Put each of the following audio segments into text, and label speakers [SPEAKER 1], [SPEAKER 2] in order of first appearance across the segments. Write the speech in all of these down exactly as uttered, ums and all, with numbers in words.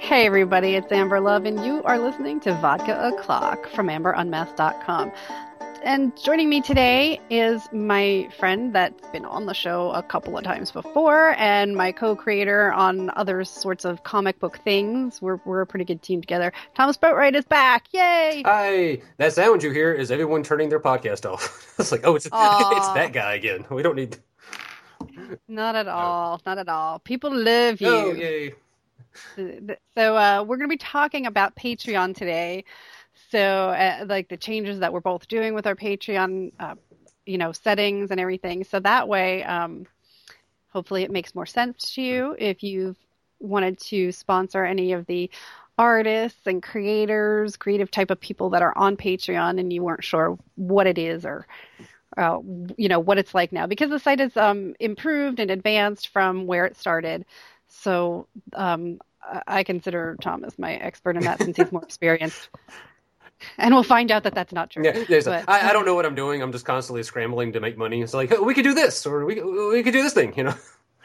[SPEAKER 1] Hey everybody, it's Amber Love, and you are listening to Vodka O'Clock from amber unmasked dot com. And joining me today is my friend that's been on the show a couple of times before, and my co-creator on other sorts of comic book things. We're we're a pretty good team together. Thomas Boatwright is back! Yay!
[SPEAKER 2] Hi! That sound you hear is everyone turning their podcast off. It's like, oh, it's
[SPEAKER 1] Aww.
[SPEAKER 2] It's that guy again. We don't need...
[SPEAKER 1] Not at all. No. Not at all. People love you.
[SPEAKER 2] Oh, yay.
[SPEAKER 1] So uh, we're going to be talking about Patreon today. So uh, like the changes that we're both doing with our Patreon, uh, you know, settings and everything. So that way, um, hopefully it makes more sense to you if you've wanted to sponsor any of the artists and creators, creative type of people that are on Patreon and you weren't sure what it is or, uh, you know, what it's like now. Because the site has um, improved and advanced from where it started. So um, I consider Thomas my expert in that since he's more experienced. And we'll find out that that's not true.
[SPEAKER 2] Yeah, but, I, I don't know what I'm doing. I'm just constantly scrambling to make money. It's like, oh, we could do this, or we we could do this thing, you know?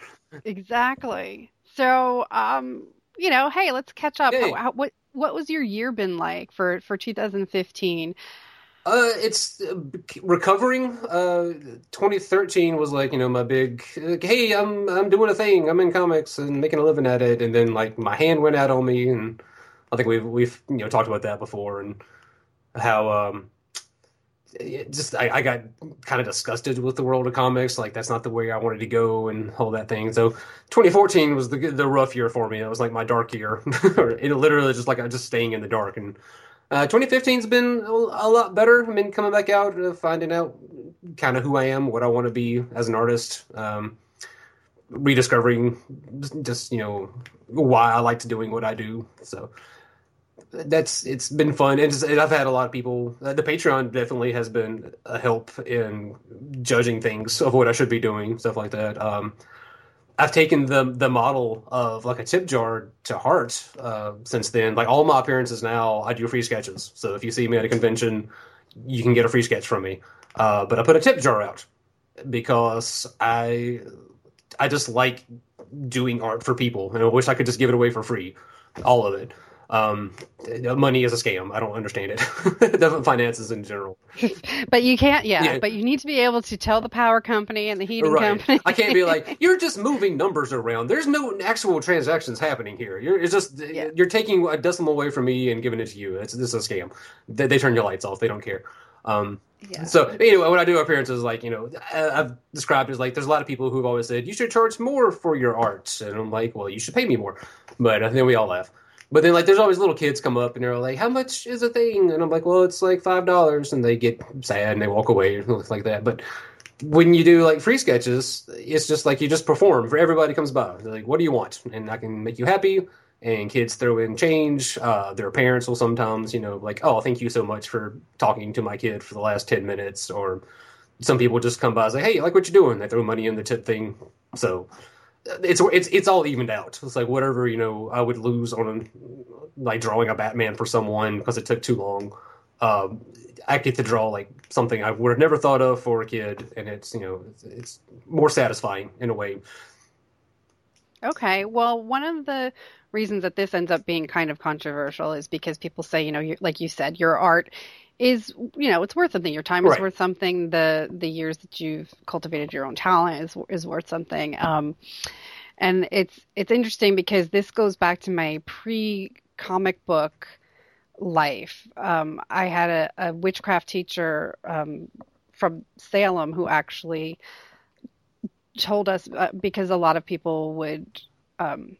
[SPEAKER 1] Exactly. So, um, you know, hey, let's catch up.
[SPEAKER 2] Hey.
[SPEAKER 1] How, what what was your year been like for, for two thousand fifteen?
[SPEAKER 2] Uh, it's uh, recovering. Uh, twenty thirteen was like, you know, my big, uh, hey, I'm I'm doing a thing. I'm in comics and making a living at it. And then like my hand went out on me, and I think we've we've you know talked about that before, and how um, it just I, I got kind of disgusted with the world of comics. Like that's not the way I wanted to go, and all that thing. So twenty fourteen was the the rough year for me. It was like my dark year. It literally just like I just staying in the dark. And Uh, twenty fifteen's been a, a lot better. I mean, coming back out, uh, finding out kind of who I am, what I want to be as an artist, um, rediscovering just, you know, why I like to doing what I do. So that's, it's been fun. And, just, and I've had a lot of people, uh, the Patreon definitely has been a help in judging things of what I should be doing, stuff like that. Um, I've taken the the model of like a tip jar to heart uh, since then. Like all my appearances now, I do free sketches. So if you see me at a convention, you can get a free sketch from me. Uh, but I put a tip jar out because I I just like doing art for people, and I wish I could just give it away for free, all of it. Um, money is a scam. I don't understand it. The finances in general.
[SPEAKER 1] But you can't, yeah,
[SPEAKER 2] Yeah.
[SPEAKER 1] But you need to be able to tell the power company and the heating
[SPEAKER 2] Right.
[SPEAKER 1] company.
[SPEAKER 2] I can't be like, you're just moving numbers around. There's no actual transactions happening here. You're it's just
[SPEAKER 1] Yeah.
[SPEAKER 2] you're taking a decimal away from me and giving it to you. It's this is a scam. They, they turn your lights off. They don't care. Um,
[SPEAKER 1] Yeah.
[SPEAKER 2] So anyway, when I do appearances, like you know, I- I've described it as like there's a lot of people who've always said you should charge more for your art, and I'm like, well, you should pay me more. But uh, then we all laugh. But then, like, there's always little kids come up and they're like, "How much is a thing?" And I'm like, "Well, it's like five dollars," and they get sad and they walk away and stuff like that. But when you do like free sketches, it's just like you just perform for everybody comes by. They're like, "What do you want?" And I can make you happy. And kids throw in change. Uh, their parents will sometimes, you know, like, "Oh, thank you so much for talking to my kid for the last ten minutes." Or some people just come by and say, "Hey, I like what you're doing." They throw money in the tip thing. So it's it's it's all evened out. It's like whatever, you know, I would lose on like drawing a Batman for someone because it took too long. Um, I get to draw like something I would have never thought of for a kid, and it's you know it's, it's more satisfying in a way.
[SPEAKER 1] Okay, well, one of the reasons that this ends up being kind of controversial is because people say, you know, you, like you said, your art is, you know, it's worth something. Your time is
[SPEAKER 2] Right.
[SPEAKER 1] worth something. The the years that you've cultivated your own talent is is worth something. Um, and it's it's interesting because this goes back to my pre-comic book life. Um, I had a, a witchcraft teacher um, from Salem who actually told us uh, because a lot of people would, um,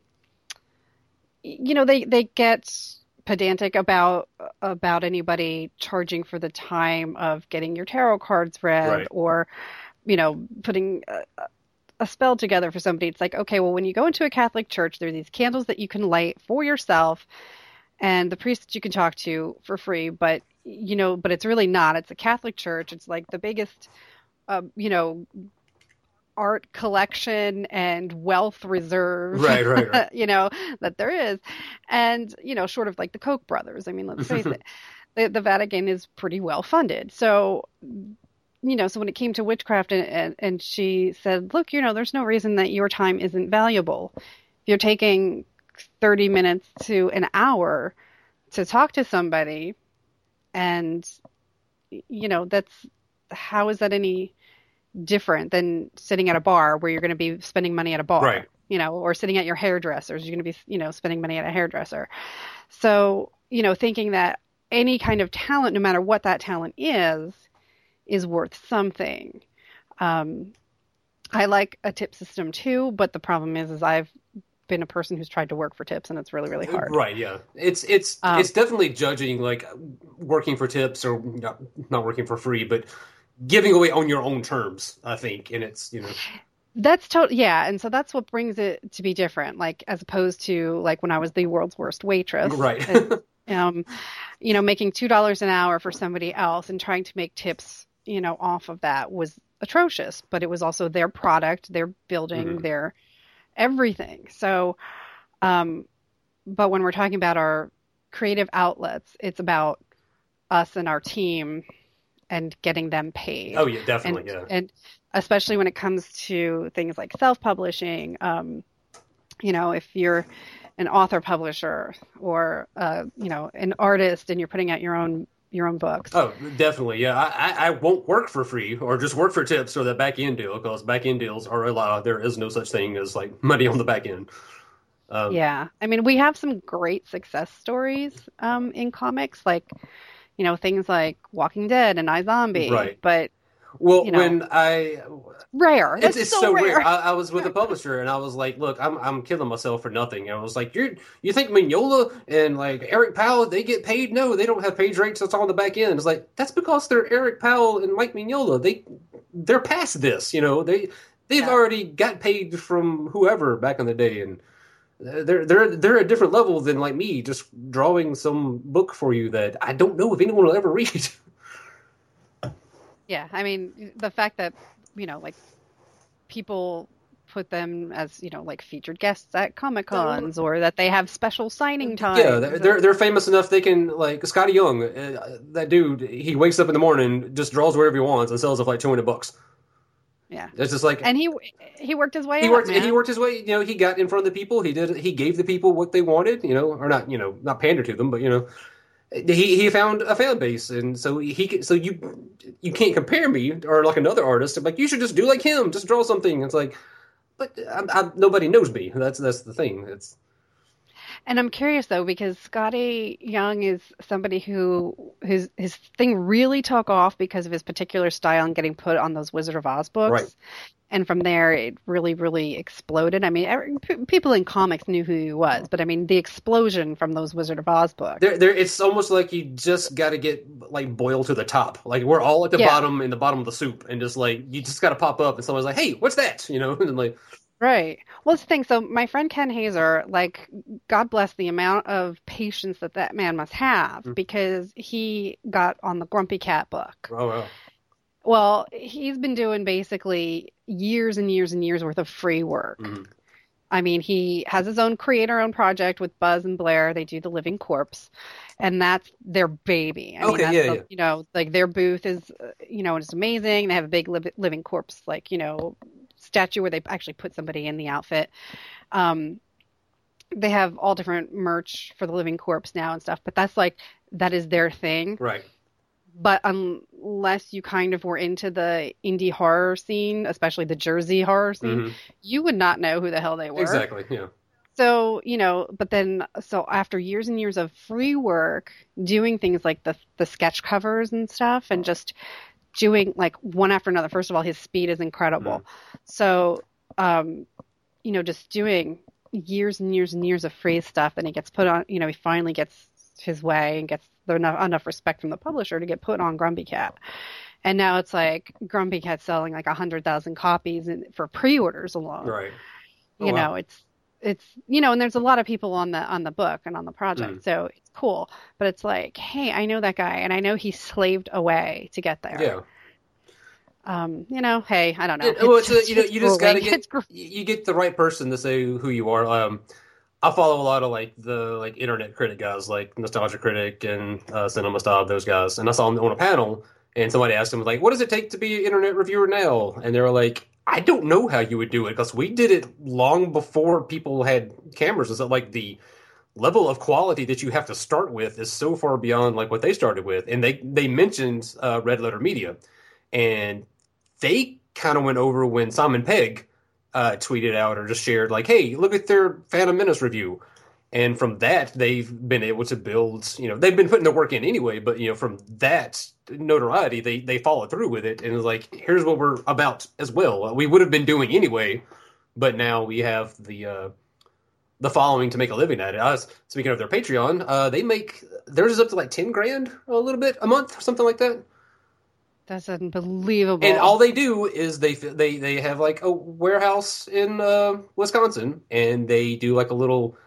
[SPEAKER 1] you know, they, they get pedantic about about anybody charging for the time of getting your tarot cards read
[SPEAKER 2] Right.
[SPEAKER 1] or, you know, putting a, a spell together for somebody. It's like, okay, well, when you go into a Catholic church, there are these candles that you can light for yourself and the priest that you can talk to for free. But, you know, but it's really not. It's a Catholic church. It's like the biggest, uh, you know, art collection and wealth reserve,
[SPEAKER 2] Right, right, right.
[SPEAKER 1] you know, that there is. And, you know, short of like the Koch brothers, I mean, let's face it, the, the Vatican is pretty well funded. So, you know, so when it came to witchcraft and, and, and she said, look, you know, there's no reason that your time isn't valuable. If you're taking thirty minutes to an hour to talk to somebody. And, you know, that's, how is that any different than sitting at a bar where you're going to be spending money at a bar,
[SPEAKER 2] right.
[SPEAKER 1] you know, or sitting at your hairdresser's, you're going to be, you know, spending money at a hairdresser. So, you know, thinking that any kind of talent, no matter what that talent is, is worth something. Um, I like a tip system too, but the problem is, is I've been a person who's tried to work for tips, and it's really, really hard.
[SPEAKER 2] Right. Yeah. It's, it's, um, it's definitely judging, like working for tips or not, not working for free, but giving away on your own terms, I think. And it's, you know,
[SPEAKER 1] that's totally, yeah. And so that's what brings it to be different. Like, as opposed to like when I was the world's worst waitress,
[SPEAKER 2] right.
[SPEAKER 1] and, um, you know, making two dollars an hour for somebody else and trying to make tips, you know, off of that was atrocious, but it was also their product, their building, mm-hmm. their everything. So, um, but when we're talking about our creative outlets, it's about us and our team and getting them paid.
[SPEAKER 2] Oh yeah, definitely.
[SPEAKER 1] And,
[SPEAKER 2] yeah.
[SPEAKER 1] And especially when it comes to things like self-publishing, um, you know, if you're an author publisher or, uh, you know, an artist and you're putting out your own your own books.
[SPEAKER 2] Oh, definitely. Yeah. I, I won't work for free or just work for tips or that back end deal, because back end deals are allowed. There is no such thing as like money on the back end. Um,
[SPEAKER 1] yeah. I mean, we have some great success stories um, in comics, like, you know, things like Walking Dead and iZombie.
[SPEAKER 2] Right.
[SPEAKER 1] But,
[SPEAKER 2] well,
[SPEAKER 1] you know,
[SPEAKER 2] when I...
[SPEAKER 1] Rare. That's
[SPEAKER 2] it's, it's
[SPEAKER 1] so,
[SPEAKER 2] so
[SPEAKER 1] rare.
[SPEAKER 2] rare. I, I was with a publisher and I was like, look, I'm I'm killing myself for nothing. And I was like, you you think Mignola and like Eric Powell, they get paid? No, they don't have page rates. That's all on the back end. It's like, that's because they're Eric Powell and Mike Mignola. They, they're past this, you know, they, they've yeah. already got paid from whoever back in the day. And they're, they're, they're a different level than like me, just drawing some book for you that I don't know if anyone will ever read.
[SPEAKER 1] Yeah. I mean, the fact that, you know, like people put them as, you know, like featured guests at Comic Cons, or that they have special signing times.
[SPEAKER 2] Yeah, they're, they're they're famous enough they can, like Scotty Young, uh, that dude, he wakes up in the morning, just draws whatever he wants and sells it for like two hundred bucks.
[SPEAKER 1] Yeah.
[SPEAKER 2] It's just like,
[SPEAKER 1] and he he worked his way
[SPEAKER 2] he
[SPEAKER 1] up,
[SPEAKER 2] worked
[SPEAKER 1] man.
[SPEAKER 2] he worked his way, you know, he got in front of the people, he did he gave the people what they wanted, you know, or not, you know, not pander to them, but you know, He he found a fan base, and so he so you you can't compare me or like another artist. I'm like, you should just do like him, just draw something. It's like, but I, I, nobody knows me. That's that's the thing. It's.
[SPEAKER 1] And I'm curious though, because Scotty Young is somebody who his his thing really took off because of his particular style and getting put on those Wizard of Oz books.
[SPEAKER 2] Right.
[SPEAKER 1] And from there, it really, really exploded. I mean, every, p- people in comics knew who he was, but I mean, the explosion from those Wizard of Oz books.
[SPEAKER 2] There, there. It's almost like you just got to get like boiled to the top. Like we're all at the
[SPEAKER 1] yeah.
[SPEAKER 2] bottom, in the bottom of the soup, and just like you just got to pop up, and someone's like, "Hey, what's that?" You know, and like.
[SPEAKER 1] Right. Well, it's the thing. So my friend Ken Hazer, like, God bless the amount of patience that that man must have, mm-hmm. because he got on the Grumpy Cat book.
[SPEAKER 2] Oh, wow.
[SPEAKER 1] Well, he's been doing basically years and years and years worth of free work. Mm-hmm. I mean, he has his own creator-owned project with Buzz and Blair. They do The Living Corpse, and that's their baby. I
[SPEAKER 2] okay,
[SPEAKER 1] mean, that's
[SPEAKER 2] yeah,
[SPEAKER 1] the,
[SPEAKER 2] yeah.
[SPEAKER 1] You know, like their booth is, you know, it's amazing. They have a big li- Living Corpse, like, you know, statue where they actually put somebody in the outfit. Um, they have all different merch for the Living Corpse now and stuff, but that's like, that is their thing.
[SPEAKER 2] Right.
[SPEAKER 1] But unless you kind of were into the indie horror scene, especially the Jersey horror scene, mm-hmm. you would not know who the hell they were.
[SPEAKER 2] Exactly, yeah.
[SPEAKER 1] So, you know, but then, so after years and years of free work, doing things like the the sketch covers and stuff, and just doing like one after another. First of all, his speed is incredible. Mm. So, um, you know, just doing years and years and years of free stuff. Then he gets put on, you know, he finally gets his way and gets enough, enough respect from the publisher to get put on Grumpy Cat. And now it's like Grumpy Cat selling like a hundred thousand copies in, for pre-orders alone.
[SPEAKER 2] Right. Oh,
[SPEAKER 1] you
[SPEAKER 2] wow.
[SPEAKER 1] know, it's, it's, you know, and there's a lot of people on the, on the book and on the project. Mm. So it's cool, but it's like, hey, I know that guy and I know he slaved away to get there.
[SPEAKER 2] Yeah.
[SPEAKER 1] Um, you know, hey, I don't know.
[SPEAKER 2] Yeah, well, it's,
[SPEAKER 1] just,
[SPEAKER 2] you know, you just got to get,
[SPEAKER 1] gr-
[SPEAKER 2] you get the right person to say who you are. Um, I follow a lot of like the like internet critic guys, like Nostalgia Critic and uh, Cinema Snob, those guys. And I saw them on a panel, And somebody asked him, like, what does it take to be an internet reviewer now? And they were like, I don't know how you would do it because we did it long before people had cameras. It's like the level of quality that you have to start with is so far beyond like what they started with. And they, they mentioned uh, Red Letter Media. And they kind of went over when Simon Pegg uh, tweeted out or just shared, like, hey, look at their Phantom Menace review. And from that, they've been able to build, you know, they've been putting their work in anyway, but, you know, from that notoriety, they, they followed through with it. And it was like, here's what we're about as well. We would have been doing anyway, but now we have the uh, the following to make a living at it. Uh, speaking of their Patreon, uh, they make, theirs is up to like ten grand a little bit a month, something like that.
[SPEAKER 1] That's unbelievable.
[SPEAKER 2] And all they do is they they they have like a warehouse in uh, Wisconsin, and they do like a little.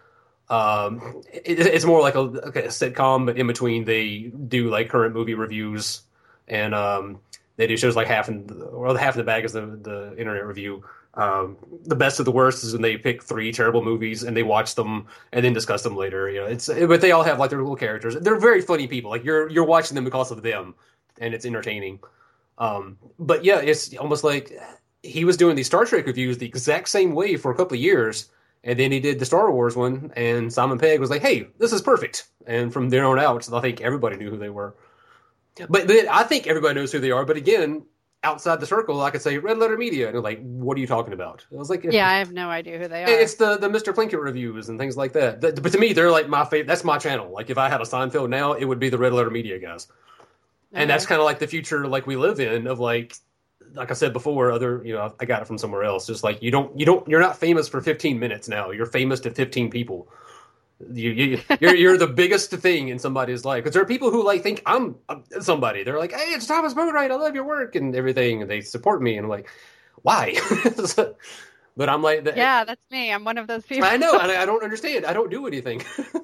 [SPEAKER 2] Um, it, it's more like a, like a sitcom, but in between they do like current movie reviews, and um, they do shows like half in the, or half in the bag is the the internet review. Um, the best of the worst is when they pick three terrible movies and they watch them and then discuss them later. You know, it's but they all have like their little characters. They're very funny people. Like you're you're watching them because of them, and it's entertaining. Um, but yeah, it's almost like he was doing these Star Trek reviews the exact same way for a couple of years. And then he did the Star Wars one, and Simon Pegg was like, hey, this is perfect. And from there on out, I think everybody knew who they were. But then I think everybody knows who they are. But again, outside the circle, I could say Red Letter Media. And they're like, what are you talking about? I was like,
[SPEAKER 1] yeah, I have no idea who they are.
[SPEAKER 2] It's the, the Mister Plinkett reviews and things like that. But to me, they're like my favorite. That's my channel. Like if I had a Seinfeld now, it would be the Red Letter Media guys. Okay. And that's kind of like the future like we live in of like, like I said before, other, you know, I got it from somewhere else. Just like you don't, you don't, you're not famous for fifteen minutes now. You're famous to fifteen people. You, you you're, you're the biggest thing in somebody's life. Because there are people who like think I'm somebody. They're like, hey, it's Thomas Boatwright. I love your work and everything. And they support me. And I'm like, why? But I'm like,
[SPEAKER 1] yeah, that's me. I'm one of those people.
[SPEAKER 2] I know. I, I don't understand. I don't do anything.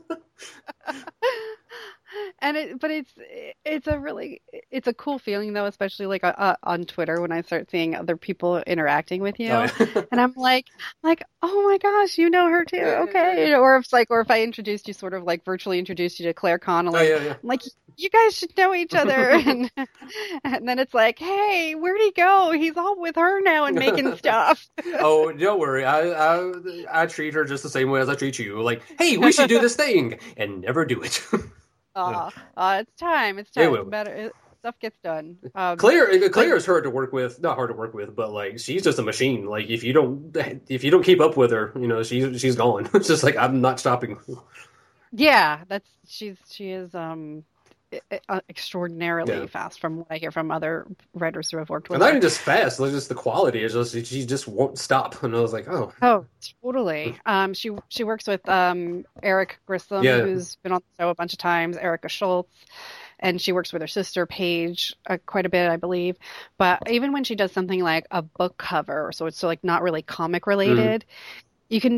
[SPEAKER 1] And it, but it's it's a really it's a cool feeling though, especially like uh, on Twitter when I start seeing other people interacting with you, oh, yeah. And I'm like, like, oh my gosh, you know her too, okay? Or if it's like, or if I introduced you, sort of like virtually introduced you to Claire Connolly,
[SPEAKER 2] oh, yeah, yeah.
[SPEAKER 1] I'm like, you guys should know each other, and, and then it's like, hey, where'd he go? He's all with her now and making stuff.
[SPEAKER 2] Oh, don't worry, I, I I treat her just the same way as I treat you. Like, hey, we should do this thing, and never do it.
[SPEAKER 1] Uh, uh, it's time. It's time. It's better. It, stuff gets done. Um,
[SPEAKER 2] Claire, Claire is hard to work with. Not hard to work with, but like she's just a machine. Like if you don't, if you don't keep up with her, you know, she's she's gone. It's just like I'm not stopping.
[SPEAKER 1] Yeah, that's she's she is um extraordinarily yeah. fast from what I hear from other writers who have worked with
[SPEAKER 2] and her.
[SPEAKER 1] And
[SPEAKER 2] not even just fast, it's just the quality is just she just won't stop. And I was like, oh,
[SPEAKER 1] oh, totally. Um, she she works with um Eric Grissom, yeah. who's been on the show a bunch of times, Erica Schultz, and she works with her sister Paige uh, quite a bit, I believe. But even when she does something like a book cover, so it's so like not really comic related, mm. you can.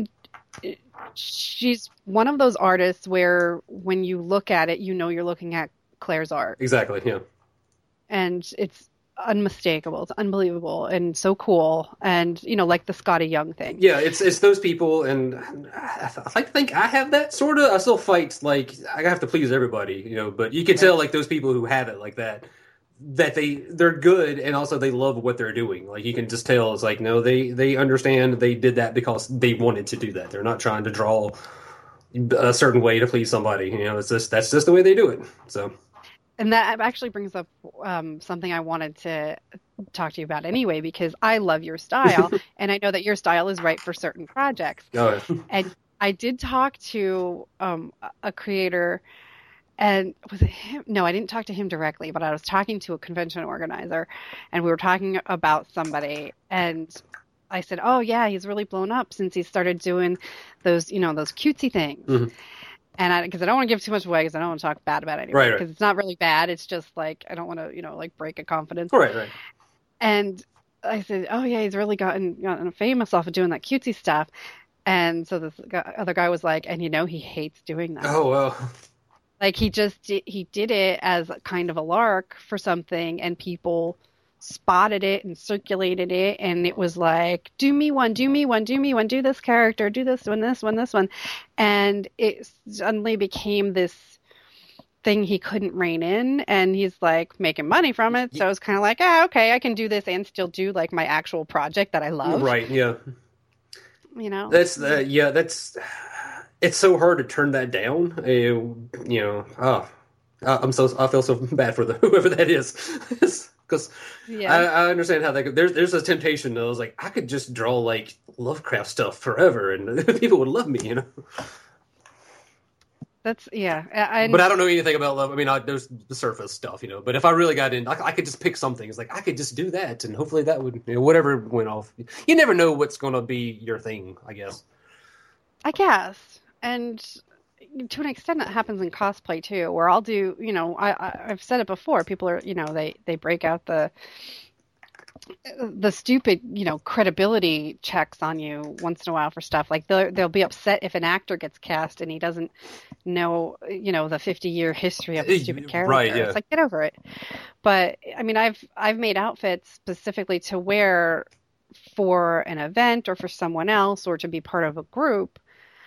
[SPEAKER 1] She's one of those artists where when you look at it, you know you're looking at Claire's art.
[SPEAKER 2] Exactly, yeah. And
[SPEAKER 1] it's unmistakable. It's unbelievable and so cool. And, you know, like the Scotty Young thing.
[SPEAKER 2] Yeah, it's it's those people, and I, I like to think I have that sort of. I still fight, like, I have to please everybody, you know, but you can right. tell, like, those people who have it like that, that they, they're good, and also they love what they're doing. Like, you can just tell, it's like, no, they, they understand they did that because they wanted to do that. They're not trying to draw a certain way to please somebody, you know, it's just, that's just the way they do it, so...
[SPEAKER 1] And that actually brings up um, something I wanted to talk to you about anyway, because I love your style, and I know that your style is right for certain projects.
[SPEAKER 2] Oh, yeah.
[SPEAKER 1] And I did talk to um, a creator, and was it him? No, I didn't talk to him directly, but I was talking to a convention organizer, and we were talking about somebody, and I said, "Oh yeah, he's really blown up since he started doing those, you know, those cutesy things." Mm-hmm. And I, because I don't want to give too much away, because I don't want to talk bad about anyone. Right, because right. It's not really bad. It's just like, I don't want to, you know, like break a confidence.
[SPEAKER 2] Right, right.
[SPEAKER 1] And I said, oh yeah, he's really gotten, gotten famous off of doing that cutesy stuff. And so this guy, other guy was like, and you know, he hates doing that.
[SPEAKER 2] Oh, well.
[SPEAKER 1] Like he just, did, he did it as kind of a lark for something, and people spotted it and circulated it, and it was like, do me one, do me one, do me one, do this character, do this one, this one, this one, and it suddenly became this thing he couldn't rein in, and he's like making money from it. So it's kind of like, ah, okay, I can do this and still do like my actual project that I love.
[SPEAKER 2] Right. Yeah.
[SPEAKER 1] You know,
[SPEAKER 2] that's the, yeah, that's, it's so hard to turn that down. Uh, you know, oh, I'm so, I feel so bad for the, whoever that is. Because yeah. I, I understand how that could, there's, there's a temptation that I was like, I could just draw like Lovecraft stuff forever and people would love me, you know?
[SPEAKER 1] That's, yeah. I,
[SPEAKER 2] but I don't know anything about love. I mean, I, there's the surface stuff, you know, but if I really got in, I, I could just pick something. It's like, I could just do that. And hopefully that would, you know, whatever went off. You never know what's going to be your thing, I guess.
[SPEAKER 1] I guess. And to an extent that happens in cosplay too, where I'll do, you know, I, I I've said it before. People are, you know, they, they break out the, the stupid, you know, credibility checks on you once in a while for stuff. Like they'll, they'll be upset if an actor gets cast and he doesn't know, you know, the fifty year history of the stupid character.
[SPEAKER 2] Right, yeah.
[SPEAKER 1] It's like, get over it. But I mean, I've, I've made outfits specifically to wear for an event or for someone else or to be part of a group,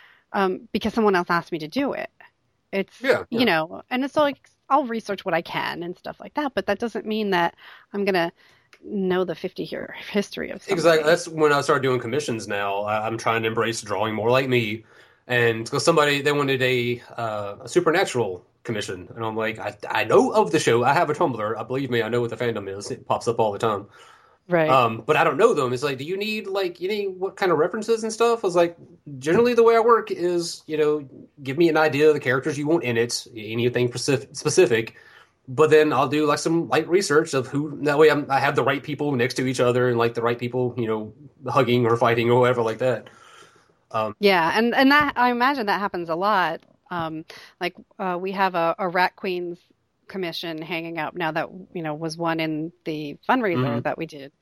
[SPEAKER 1] um, because someone else asked me to do it. It's, yeah, yeah. you know, and it's like, I'll research what I can and stuff like that, but that doesn't mean that I'm going to know the fifty year history of something.
[SPEAKER 2] Exactly. That's when I started doing commissions now. I'm trying to embrace drawing more like me. And because somebody, they wanted a, uh, a Supernatural commission. And I'm like, I, I know of the show. I have a Tumblr. I believe me, I know what the fandom is. It pops up all the time.
[SPEAKER 1] Right.
[SPEAKER 2] Um, but I don't know them. It's like, do you need like, you need what kind of references and stuff? I was like, generally the way I work is, you know, give me an idea of the characters you want in it, anything specific. But then I'll do like some light research of who, that way I'm, I have the right people next to each other and like the right people, you know, hugging or fighting or whatever like that. Um,
[SPEAKER 1] yeah. And, and that, I imagine that happens a lot. Um, like, uh, we have a, a Rat Queens commission hanging up now that, you know, was one in the fundraiser mm-hmm. that we did.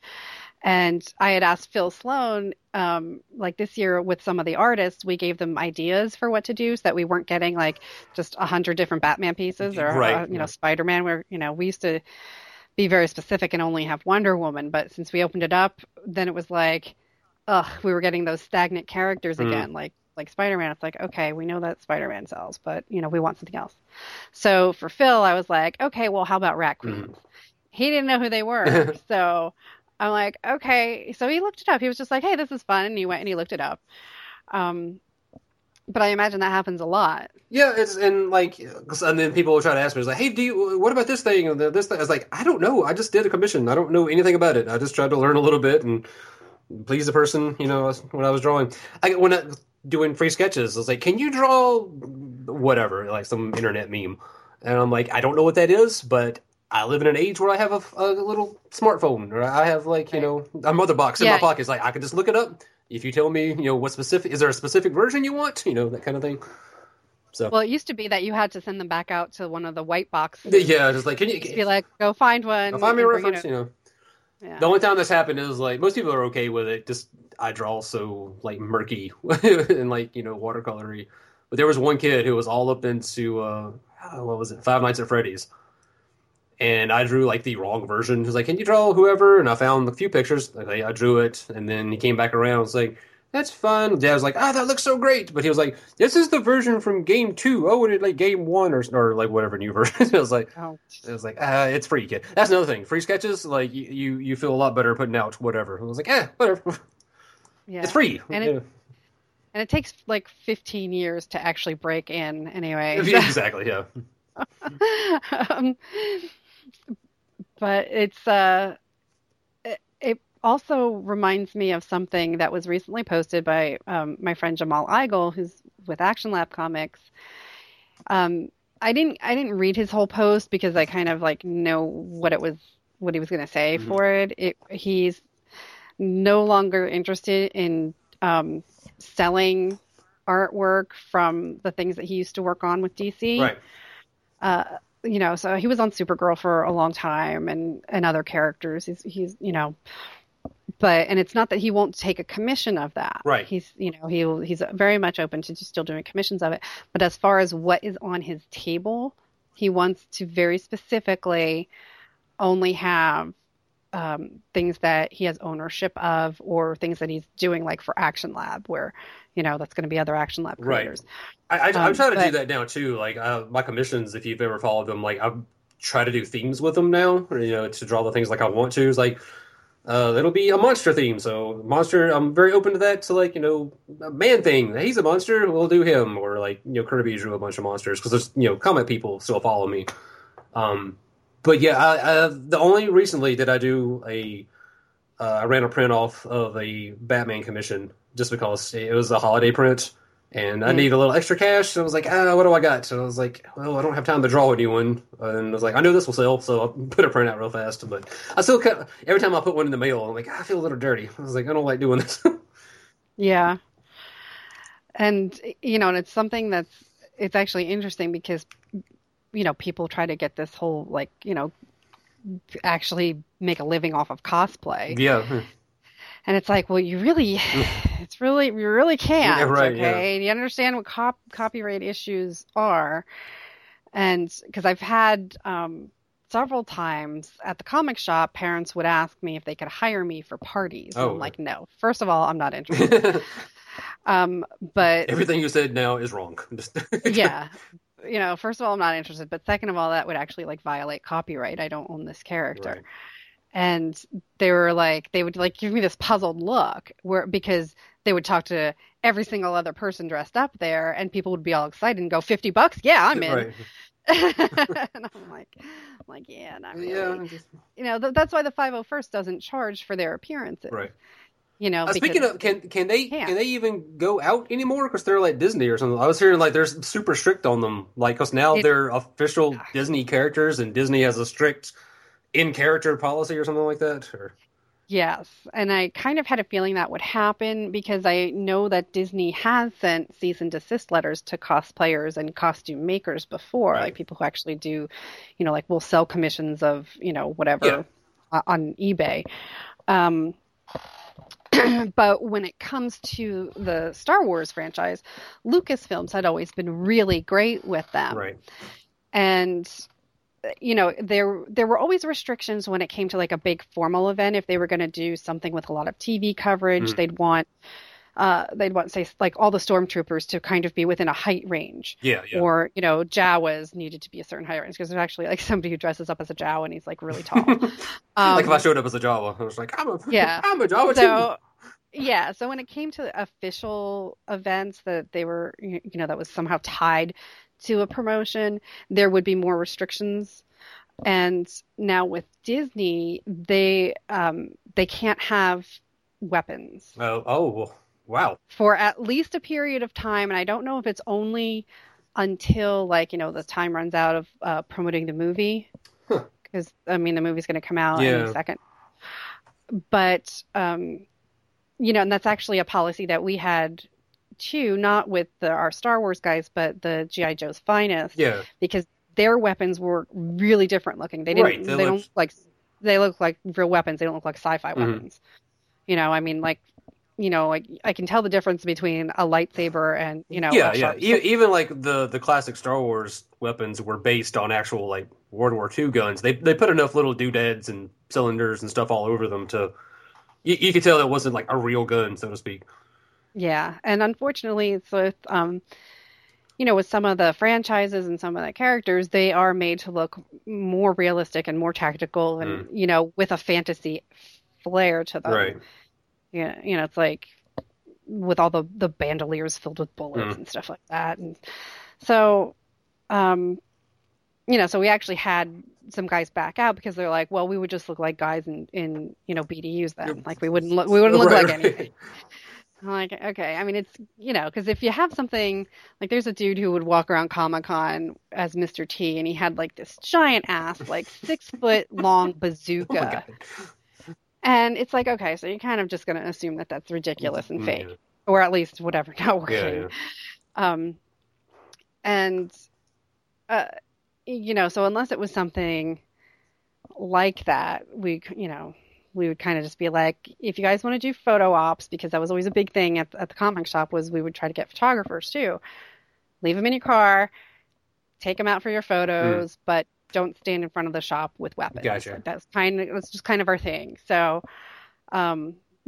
[SPEAKER 1] And I had asked Phil Sloan, um, like this year with some of the artists, we gave them ideas for what to do so that we weren't getting like just a hundred different Batman pieces or,
[SPEAKER 2] right.
[SPEAKER 1] uh, you
[SPEAKER 2] yeah.
[SPEAKER 1] know, Spider-Man, where, you know, we used to be very specific and only have Wonder Woman. But since we opened it up, then it was like, ugh, we were getting those stagnant characters mm. again, like, like Spider-Man. It's like, okay, we know that Spider-Man sells, but, you know, we want something else. So for Phil, I was like, okay, well, how about Rat Queens? Mm. He didn't know who they were. So I'm like, okay. So he looked it up. He was just like, hey, this is fun. And he went and he looked it up. Um, but I imagine that happens a lot.
[SPEAKER 2] Yeah, it's and like, and then people will try to ask me, it's like, hey, do you, what about this thing and this thing? I was like, I don't know. I just did a commission. I don't know anything about it. I just tried to learn a little bit and please the person, you know, when I was drawing. I when I doing free sketches, I was like, can you draw whatever, like some internet meme? And I'm like, I don't know what that is, but I live in an age where I have a, a little smartphone, or I have like, you know, a mother box in yeah. my pocket. It's like, I can just look it up. If you tell me, you know, what specific, is there a specific version you want? You know, that kind of thing. So.
[SPEAKER 1] Well, it used to be that you had to send them back out to one of the white boxes.
[SPEAKER 2] Yeah, just like, can you
[SPEAKER 1] be like, go find one.
[SPEAKER 2] Find me a reference, you know. Yeah. The only time this happened is like, most people are okay with it. Just, I draw so like murky and like, you know, watercolory. But there was one kid who was all up into, uh, what was it, Five Nights at Freddy's. And I drew like the wrong version. He was like, can you draw whoever? And I found a few pictures. Like, I drew it. And then he came back around. I was like, that's fun. Dad was like, ah, oh, that looks so great. But he was like, this is the version from game two. Oh, and it like game one or or like whatever new version. I was like, oh. I was like, ah, it's free, kid. That's another thing. Free sketches, like you, you, you feel a lot better putting out whatever. I was like, eh, whatever. Yeah. It's free.
[SPEAKER 1] And
[SPEAKER 2] yeah.
[SPEAKER 1] it, and it takes like fifteen years to actually break in anyway.
[SPEAKER 2] Exactly, yeah.
[SPEAKER 1] um, but it's uh, it, it also reminds me of something that was recently posted by um, my friend Jamal Eigel, who's with Action Lab Comics. Um, I didn't I didn't read his whole post because I kind of like know what it was what he was going to say mm-hmm. for it. it. He's no longer interested in um, selling artwork from the things that he used to work on with D C.
[SPEAKER 2] Right.
[SPEAKER 1] Uh, you know, so he was on Supergirl for a long time and, and other characters. He's, he's, you know, but, and it's not that he won't take a commission of that.
[SPEAKER 2] Right.
[SPEAKER 1] He's, you know, he he's very much open to just still doing commissions of it. But as far as what is on his table, he wants to very specifically only have um, things that he has ownership of or things that he's doing like for Action Lab where, you know, that's going to be other Action Lab creators.
[SPEAKER 2] Right. I, I, I'm
[SPEAKER 1] Um,
[SPEAKER 2] trying to do
[SPEAKER 1] but
[SPEAKER 2] that now too. Like uh, my commissions, if you've ever followed them, like I try to do themes with them now, or, you know, to draw the things like I want to. It's like uh, it'll be a monster theme. So monster, I'm very open to that. So like you know, a man thing, he's a monster, we'll do him. Or like you know, Kirby drew a bunch of monsters because there's you know, comic people still follow me. Um, but yeah, I, I, the only recently did I do a uh, I ran a print off of a Batman commission just because it was a holiday print and I
[SPEAKER 1] mm,
[SPEAKER 2] need a little extra cash. So I was like, ah, what do I got? So I was like, well, I don't have time to draw anyone. And I was like, I know this will sell, so I'll put a print out real fast. But I still cut, every time I put one in the mail, I'm like, I feel a little dirty. I was like, I don't like doing this.
[SPEAKER 1] yeah, and you know, and it's something that's it's actually interesting because you know people try to get this whole like you know actually make a living off of cosplay.
[SPEAKER 2] Yeah.
[SPEAKER 1] And it's like, well, you really, it's really, you really can't.
[SPEAKER 2] Yeah, right,
[SPEAKER 1] okay.
[SPEAKER 2] yeah.
[SPEAKER 1] You understand what cop, copyright issues are. And because I've had um, several times at the comic shop, parents would ask me if they could hire me for parties. And
[SPEAKER 2] Oh.
[SPEAKER 1] I'm like, no. First of all, I'm not interested. um, but
[SPEAKER 2] Everything you said now is wrong. Just-
[SPEAKER 1] yeah. You know, first of all, I'm not interested. But second of all, that would actually like violate copyright. I don't own this character.
[SPEAKER 2] Right.
[SPEAKER 1] And they were like, they would like give me this puzzled look where because they would talk to every single other person dressed up there and people would be all excited and go fifty bucks. Yeah, I'm in.
[SPEAKER 2] Right.
[SPEAKER 1] And I'm like, I'm like, yeah, not really.
[SPEAKER 2] Yeah. Just-
[SPEAKER 1] You know, th- that's why the five oh first doesn't charge for their appearances.
[SPEAKER 2] Right.
[SPEAKER 1] You know,
[SPEAKER 2] Uh, speaking
[SPEAKER 1] because
[SPEAKER 2] of, can can they
[SPEAKER 1] can't.
[SPEAKER 2] can they even go out anymore? Because they're like Disney or something. I was hearing like they're super strict on them. Like because now
[SPEAKER 1] It-
[SPEAKER 2] they're official Disney characters, and Disney has a strict in character policy or something like that. Or
[SPEAKER 1] Yes, and I kind of had a feeling that would happen because I know that Disney has sent cease and desist letters to cosplayers and costume makers before,
[SPEAKER 2] Right.
[SPEAKER 1] like people who actually do, you know, like will sell commissions of, you know, whatever
[SPEAKER 2] Yeah.
[SPEAKER 1] uh, on eBay. Um, but when it comes to the Star Wars franchise, Lucasfilms had always been really great with them.
[SPEAKER 2] right.
[SPEAKER 1] And you know, there there were always restrictions when it came to like a big formal event. If they were going to do something with a lot of T V coverage,
[SPEAKER 2] Mm.
[SPEAKER 1] they'd want uh, they'd want say like all the stormtroopers to kind of be within a height range,
[SPEAKER 2] Yeah. Yeah.
[SPEAKER 1] or you know, Jawas needed to be a certain height range because there's actually like somebody who dresses up as a Jawa and he's like really tall. Um,
[SPEAKER 2] like if I showed up as a Java, I was like, I'm a
[SPEAKER 1] yeah.
[SPEAKER 2] I'm a Java
[SPEAKER 1] so yeah, so when it came to official events that they were you know that was somehow tied to a promotion, there would be more restrictions. And now with Disney, they um, they can't have weapons
[SPEAKER 2] too. Oh, oh, wow.
[SPEAKER 1] for at least a period of time. And I don't know if it's only until like you know the time runs out of uh, promoting the movie,
[SPEAKER 2] Huh.
[SPEAKER 1] because I mean the movie's going to come out
[SPEAKER 2] Yeah.
[SPEAKER 1] any second. But um, you know, and that's actually a policy that we had too, not with the, our Star Wars guys, but the G I. Joe's Finest,
[SPEAKER 2] Yeah.
[SPEAKER 1] because their weapons were really different looking. They didn't.
[SPEAKER 2] Right,
[SPEAKER 1] They,
[SPEAKER 2] they
[SPEAKER 1] don't
[SPEAKER 2] looked-
[SPEAKER 1] look like they look like real weapons. They don't look like sci-fi
[SPEAKER 2] Mhm.
[SPEAKER 1] weapons. You know, I mean, like, you know, like I can tell the difference between a lightsaber and you know,
[SPEAKER 2] Yeah,
[SPEAKER 1] a
[SPEAKER 2] yeah.
[SPEAKER 1] sharp
[SPEAKER 2] E- even like the the classic Star Wars weapons were based on actual like World War Two guns. They they put enough little doodads and cylinders and stuff all over them to you, you could tell it wasn't like a real gun, so to speak.
[SPEAKER 1] Yeah, and unfortunately, it's with um, you know, with some of the franchises and some of the characters, they are made to look more realistic and more tactical, and you know, with a fantasy flair to them.
[SPEAKER 2] Right.
[SPEAKER 1] Yeah, you know, it's like with all the the bandoliers filled with bullets
[SPEAKER 2] Mm.
[SPEAKER 1] and stuff like that, and so, um, you know, so we actually had some guys back out because they're like, well, we would just look like guys in in you know B D Us then,
[SPEAKER 2] Yep.
[SPEAKER 1] like we wouldn't look we wouldn't look
[SPEAKER 2] Right,
[SPEAKER 1] like
[SPEAKER 2] right.
[SPEAKER 1] anything. I'm like, okay, I mean, it's, you know, because if you have something, like there's a dude who would walk around Comic-Con as Mister T, and he had like this giant ass, like six foot long
[SPEAKER 2] Oh
[SPEAKER 1] bazooka.
[SPEAKER 2] my god.
[SPEAKER 1] And it's like, okay, so you're kind of just going to assume that that's ridiculous and
[SPEAKER 2] Mm,
[SPEAKER 1] fake,
[SPEAKER 2] yeah.
[SPEAKER 1] or at least whatever, not working.
[SPEAKER 2] Yeah, yeah.
[SPEAKER 1] Um, and, uh, you know, so unless it was something like that, we, you know, we would kind of just be like, if you guys want to do photo ops, because that was always a big thing at, at the comic shop, was we would try to get photographers too. Leave them in your car, take them out for your photos, but don't stand in front of the shop with weapons.
[SPEAKER 2] Gotcha.
[SPEAKER 1] Like, that's kind of, that's just kind of our thing. So, um,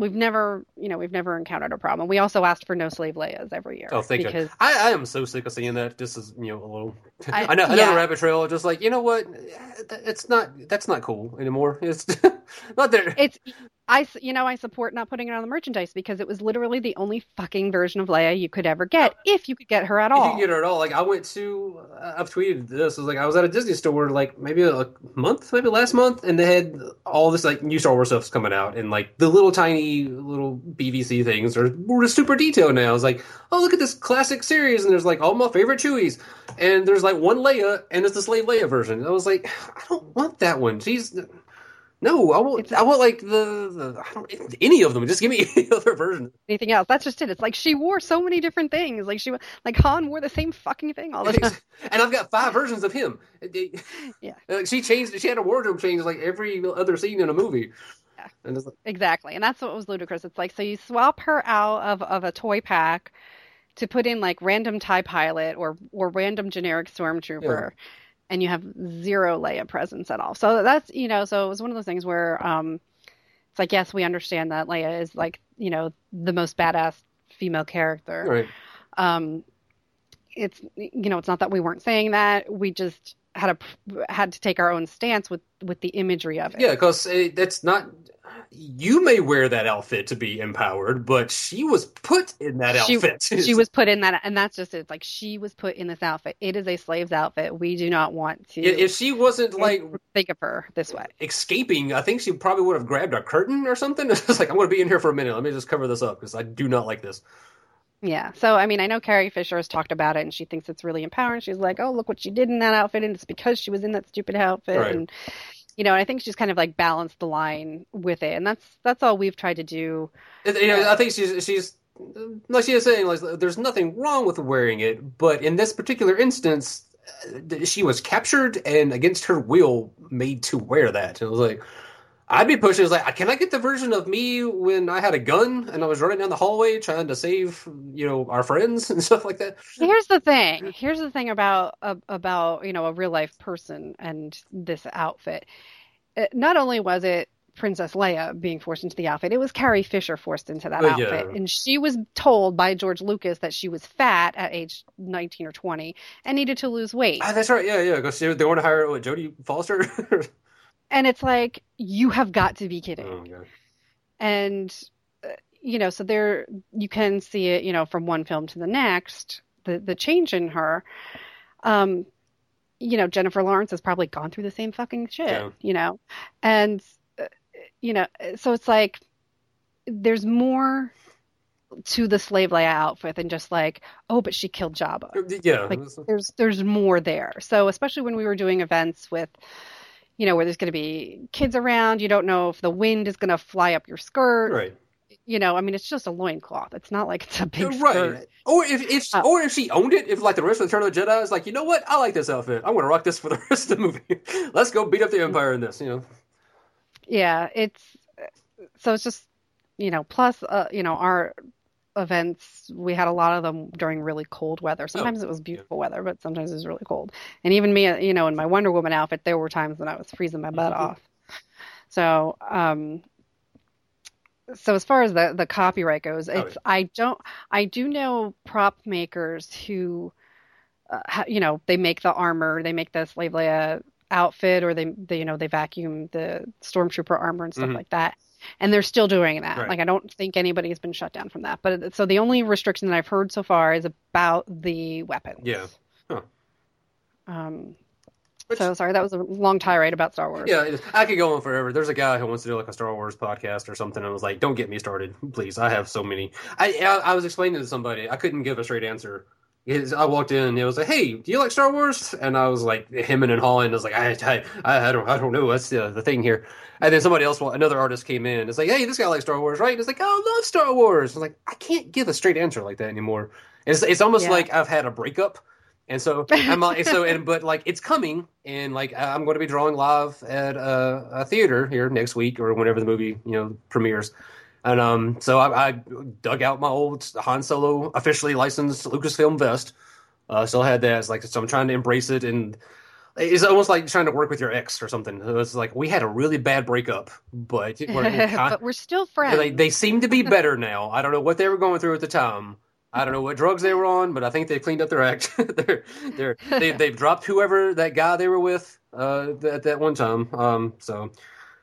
[SPEAKER 1] we've never, you know, we've never encountered a problem. We also asked for no slave Leias every year.
[SPEAKER 2] Oh, thank
[SPEAKER 1] because
[SPEAKER 2] you. I, I am so sick of seeing that. This is, you know, a little.
[SPEAKER 1] I,
[SPEAKER 2] I know
[SPEAKER 1] yeah.
[SPEAKER 2] another rabbit trail. Just like, you know what? It's not. That's not cool anymore. It's not there.
[SPEAKER 1] It's. I, you know, I support not putting it on the merchandise because it was literally the only fucking version of Leia you could ever get, if you could get her at all.
[SPEAKER 2] If you could get her at all. Like, I went to, I've tweeted this. I was like, I was at a Disney store, like, maybe a month, maybe last month, and they had all this, like, new Star Wars stuff's coming out, and, like, the little tiny, little B V C things are were super detailed now. I was like, oh, look at this classic series, and there's, like, all my favorite Chewies, and there's, like, one Leia, and it's the Slave Leia version. I was like, I don't want that one. She's... No, I want. It's, I want like the, the I don't, any of them. Just give me any other version.
[SPEAKER 1] Anything else? That's just it. It's like she wore so many different things. Like she, like Han wore the same fucking thing all the time.
[SPEAKER 2] And I've got five versions of him.
[SPEAKER 1] Yeah.
[SPEAKER 2] Like she changed. She had a wardrobe change like every other scene in a movie.
[SPEAKER 1] Yeah.
[SPEAKER 2] And it's like,
[SPEAKER 1] exactly, and that's what was ludicrous. It's like so you swap her out of of a toy pack to put in like random TIE pilot or or random generic stormtrooper. Yeah. And you have zero Leia presence at all. So that's, you know, so it was one of those things where um, it's like, yes, we understand that Leia is like, you know, the most badass female character.
[SPEAKER 2] Right.
[SPEAKER 1] Um, it's, you know, it's not that we weren't saying that. We just had a, had to take our own stance with, with the imagery of it.
[SPEAKER 2] Yeah, because that's not, you may wear that outfit to be empowered, but she was put in that
[SPEAKER 1] she,
[SPEAKER 2] outfit.
[SPEAKER 1] She was put in that, and that's just it. It's like she was put in this outfit. It is a slave's outfit. We do not want to.
[SPEAKER 2] If she wasn't like
[SPEAKER 1] think of her this way,
[SPEAKER 2] escaping, I think she probably would have grabbed a curtain or something. It's like, I'm going to be in here for a minute. Let me just cover this up because I do not like this.
[SPEAKER 1] Yeah. So, I mean, I know Carrie Fisher has talked about it, and she thinks it's really empowering. She's like, oh, look what she did in that outfit, and it's because she was in that stupid outfit,
[SPEAKER 2] right.
[SPEAKER 1] and. You know, I think she's kind of like balanced the line with it, and that's that's all we've tried to do.
[SPEAKER 2] You know, I think she's she's like she was saying, like there's nothing wrong with wearing it, but in this particular instance, she was captured and against her will made to wear that. And it was like, I'd be pushing. It's like, can I get the version of me when I had a gun and I was running down the hallway trying to save, you know, our friends and stuff like that?
[SPEAKER 1] Here's the thing. Here's the thing about uh, about you know a real life person and this outfit. Not only was it Princess Leia being forced into the outfit, it was Carrie Fisher forced into that
[SPEAKER 2] uh,
[SPEAKER 1] outfit,
[SPEAKER 2] yeah.
[SPEAKER 1] and she was told by George Lucas that she was fat at age nineteen or twenty and needed to lose weight.
[SPEAKER 2] Ah, that's right. Yeah, yeah. Because they want to hire what, Jodie Foster.
[SPEAKER 1] And it's like, you have got to be kidding.
[SPEAKER 2] Oh, God.
[SPEAKER 1] And, uh, you know, so there, you can see it, you know, from one film to the next, the, the change in her. Um, you know, Jennifer Lawrence has probably gone through the same fucking shit, yeah. you know? And, uh, you know, so it's like, there's more to the slave Leia outfit than just like, oh, but she killed Jabba.
[SPEAKER 2] Yeah.
[SPEAKER 1] Like, there's, there's more there. So especially when we were doing events with, you know, where there's going to be kids around. You don't know if the wind is going to fly up your skirt.
[SPEAKER 2] Right.
[SPEAKER 1] You know, I mean, it's just a loincloth. It's not like it's a big
[SPEAKER 2] right.
[SPEAKER 1] skirt.
[SPEAKER 2] Or if, if oh. or if she owned it, if like the rest of the Return of the Jedi is like, you know what? I like this outfit. I'm going to rock this for the rest of the movie. Let's go beat up the Empire in this, you know.
[SPEAKER 1] Yeah, it's, so it's just, you know, plus, uh, you know, our events, we had a lot of them during really cold weather. Sometimes oh, it was beautiful yeah. weather, but sometimes it was really cold. And even me, you know, in my Wonder Woman outfit, there were times when I was freezing my butt mm-hmm. off. So, um, so as far as the, the copyright goes, it's, oh, yeah. I don't, I do know prop makers who, uh, ha, you know, they make the armor, they make the Slave Leia outfit, or they, they, you know, they vacuum the Stormtrooper armor and stuff mm-hmm. like that. And they're still doing that. Right. Like, I don't think anybody has been shut down from that. But so the only restriction that I've heard so far is about the weapons.
[SPEAKER 2] Yeah. Huh.
[SPEAKER 1] Um. Which, so sorry, that was a long tirade about Star Wars.
[SPEAKER 2] Yeah, I could go on forever. There's a guy who wants to do like a Star Wars podcast or something, and I was like, "Don't get me started, please. I have so many." I I, I was explaining to somebody, I couldn't give a straight answer. I walked in and it was like, "Hey, do you like Star Wars?" And I was like, hemming and hawing. I was like, "I, I, I don't, I don't know. That's the the thing here." And then somebody else, another artist, came in. It's like, "Hey, this guy likes Star Wars, right?" And it's like, "Oh, I love Star Wars." I was like, I can't give a straight answer like that anymore. It's it's almost yeah. like I've had a breakup, and so I'm like, so and but like it's coming, and like I'm going to be drawing live at a, a theater here next week or whenever the movie you know premieres. And um, so I, I dug out my old Han Solo officially licensed Lucasfilm vest. Uh, still had that. It's like, so I'm trying to embrace it. And It's almost like trying to work with your ex or something. It was like we had a really bad breakup, but we're, we're kind,
[SPEAKER 1] but we're still friends.
[SPEAKER 2] they they seem to be better now. I don't know what they were going through at the time. I don't know what drugs they were on, but I think they cleaned up their act. they're they're they, they've dropped whoever that guy they were with uh, at that one time. Um, so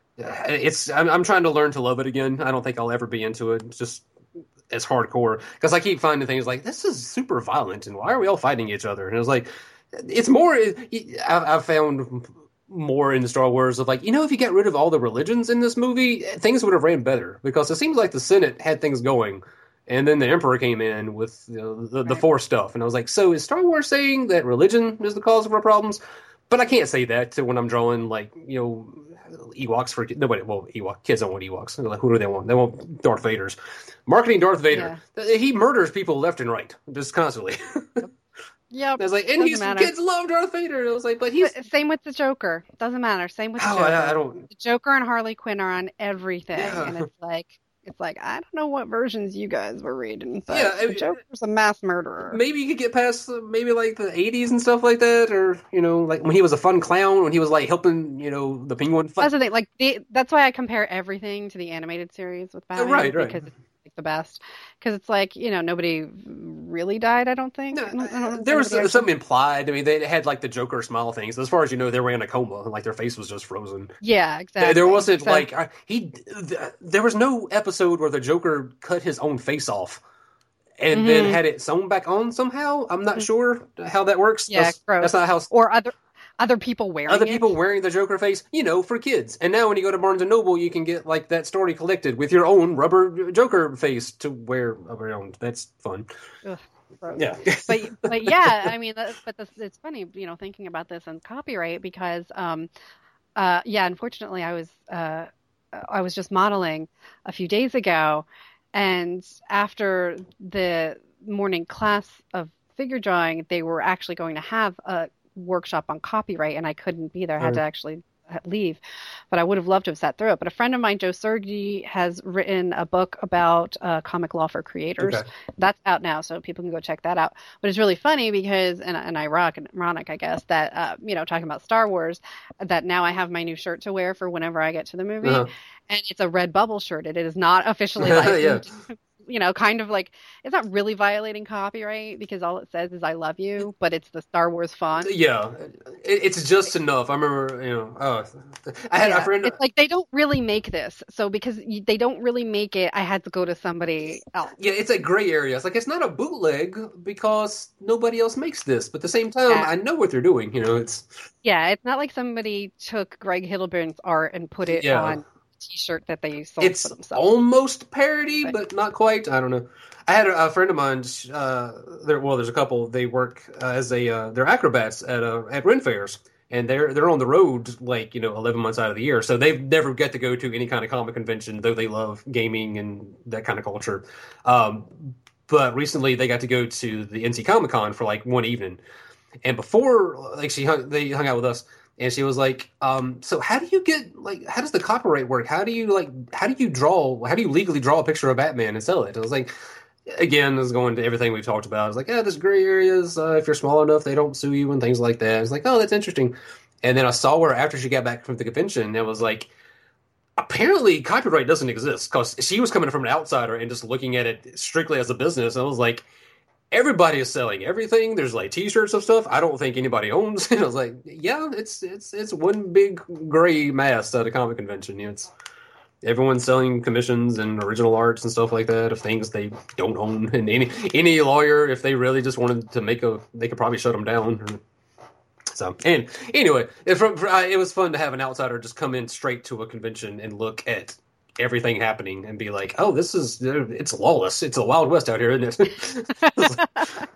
[SPEAKER 2] it's I'm, I'm trying to learn to love it again. I don't think I'll ever be into it. It's just as hardcore because I keep finding things like this is super violent and why are we all fighting each other? And it was like it's more. I've found more in Star Wars of like you know if you get rid of all the religions in this movie, things would have ran better because it seems like the Senate had things going. And then the Emperor came in with you know, the, the
[SPEAKER 1] right.
[SPEAKER 2] Force stuff. And I was like, so is Star Wars saying that religion is the cause of our problems? But I can't say that to when I'm drawing, like, you know, Ewoks for... Nobody, well, Ewok, kids don't want Ewoks. Like, who do they want? They want Darth Vaders. Marketing Darth Vader. Yeah. He murders people left and right, just constantly.
[SPEAKER 1] Yep. Yep.
[SPEAKER 2] I was like, and he's, kids love Darth Vader. I was like, but he's...
[SPEAKER 1] Same with the Joker. Doesn't matter. Same with the
[SPEAKER 2] oh,
[SPEAKER 1] Joker.
[SPEAKER 2] I, I don't...
[SPEAKER 1] The Joker and Harley Quinn are on everything.
[SPEAKER 2] Yeah.
[SPEAKER 1] And it's like... It's like, I don't know what versions you guys were reading, but
[SPEAKER 2] yeah, I mean,
[SPEAKER 1] the Joker's a mass murderer.
[SPEAKER 2] Maybe you could get past uh, maybe like the eighties and stuff like that, or, you know, like when he was a fun clown, when he was like helping, you know, the penguin fight.
[SPEAKER 1] That's the thing, like, the, that's why I compare everything to the animated series with Batman.
[SPEAKER 2] Right, right.
[SPEAKER 1] Because it's like, the best. Because it's like, you know, nobody really died, I don't think.
[SPEAKER 2] No,
[SPEAKER 1] I don't, I don't
[SPEAKER 2] there was
[SPEAKER 1] actually...
[SPEAKER 2] something implied. I mean, they had like the Joker smile things. As far as you know, they were in a coma, and like their face was just frozen.
[SPEAKER 1] Yeah, exactly.
[SPEAKER 2] There wasn't
[SPEAKER 1] so...
[SPEAKER 2] like I, he. There was no episode where the Joker cut his own face off and mm-hmm. then had it sewn back on somehow. I'm not mm-hmm. sure how that works.
[SPEAKER 1] Yeah,
[SPEAKER 2] that's,
[SPEAKER 1] gross.
[SPEAKER 2] That's not how.
[SPEAKER 1] Or other. Other people wearing
[SPEAKER 2] Other
[SPEAKER 1] it.
[SPEAKER 2] people wearing the Joker face, you know, for kids. And now when you go to Barnes and Noble, you can get like that story collected with your own rubber Joker face to wear around. That's fun.
[SPEAKER 1] Ugh,
[SPEAKER 2] yeah.
[SPEAKER 1] but but yeah, I mean, that's, but this, it's funny, you know, thinking about this and copyright because, um, uh, yeah, unfortunately, I was uh, I was just modeling a few days ago, and after the morning class of figure drawing, they were actually going to have a workshop on copyright, and I couldn't be there. I had to actually leave, but I would have loved to have sat through it. But a friend of mine, Joe Sergi, has written a book about uh, comic law for creators. Okay. That's out now, so people can go check that out. But it's really funny because, and, and ironic, ironic, I guess, that, uh, you know, talking about Star Wars, that now I have my new shirt to wear for whenever I get to the movie. Uh-huh. And it's a red bubble shirt. It is not officially licensed. Yeah. You know, kind of like, it's not really violating copyright because all it says is I love you, but it's the Star Wars font.
[SPEAKER 2] Yeah, it, it's just enough. I remember, you know, oh, I had
[SPEAKER 1] yeah.
[SPEAKER 2] a friend.
[SPEAKER 1] It's like they don't really make this. So because they don't really make it, I had to go to somebody else.
[SPEAKER 2] Yeah, it's a gray area. It's like, it's not a bootleg because nobody else makes this. But at the same time, yeah. I know what they're doing. You know, it's.
[SPEAKER 1] Yeah, it's not like somebody took Greg Hiddleburn's art and put it yeah. on. T-shirt that they sold
[SPEAKER 2] it's
[SPEAKER 1] for themselves.
[SPEAKER 2] Almost parody, but, but not quite. I don't know. I had a, a friend of mine. Uh, there, well, there's a couple. They work uh, as a uh, they're acrobats at uh, at Ren fairs, and they're they're on the road like you know eleven months out of the year. So they never get to go to any kind of comic convention, though they love gaming and that kind of culture. Um, but recently, they got to go to the N C Comic Con for like one evening, and before like she hung, they hung out with us. And she was like, um, so how do you get, like, how does the copyright work? How do you, like, how do you draw, how do you legally draw a picture of Batman and sell it? I was like, again, this is going to everything we've talked about. I was like, yeah, there's gray areas. Uh, if you're small enough, they don't sue you and things like that. I was like, oh, that's interesting. And then I saw her after she got back from the convention, and it was like, apparently copyright doesn't exist because she was coming from an outsider and just looking at it strictly as a business. And I was like, everybody is selling everything. There's like T-shirts of stuff I don't think anybody owns. And I was like, yeah, it's it's it's one big gray mass at a comic convention. You know, it's everyone's selling commissions and original arts and stuff like that of things they don't own. And any any lawyer, if they really just wanted to make a, they could probably shut them down. So, and anyway, it, from, it was fun to have an outsider just come in straight to a convention and look at everything happening and be like, oh, this is, it's lawless. It's a Wild West out here, isn't it?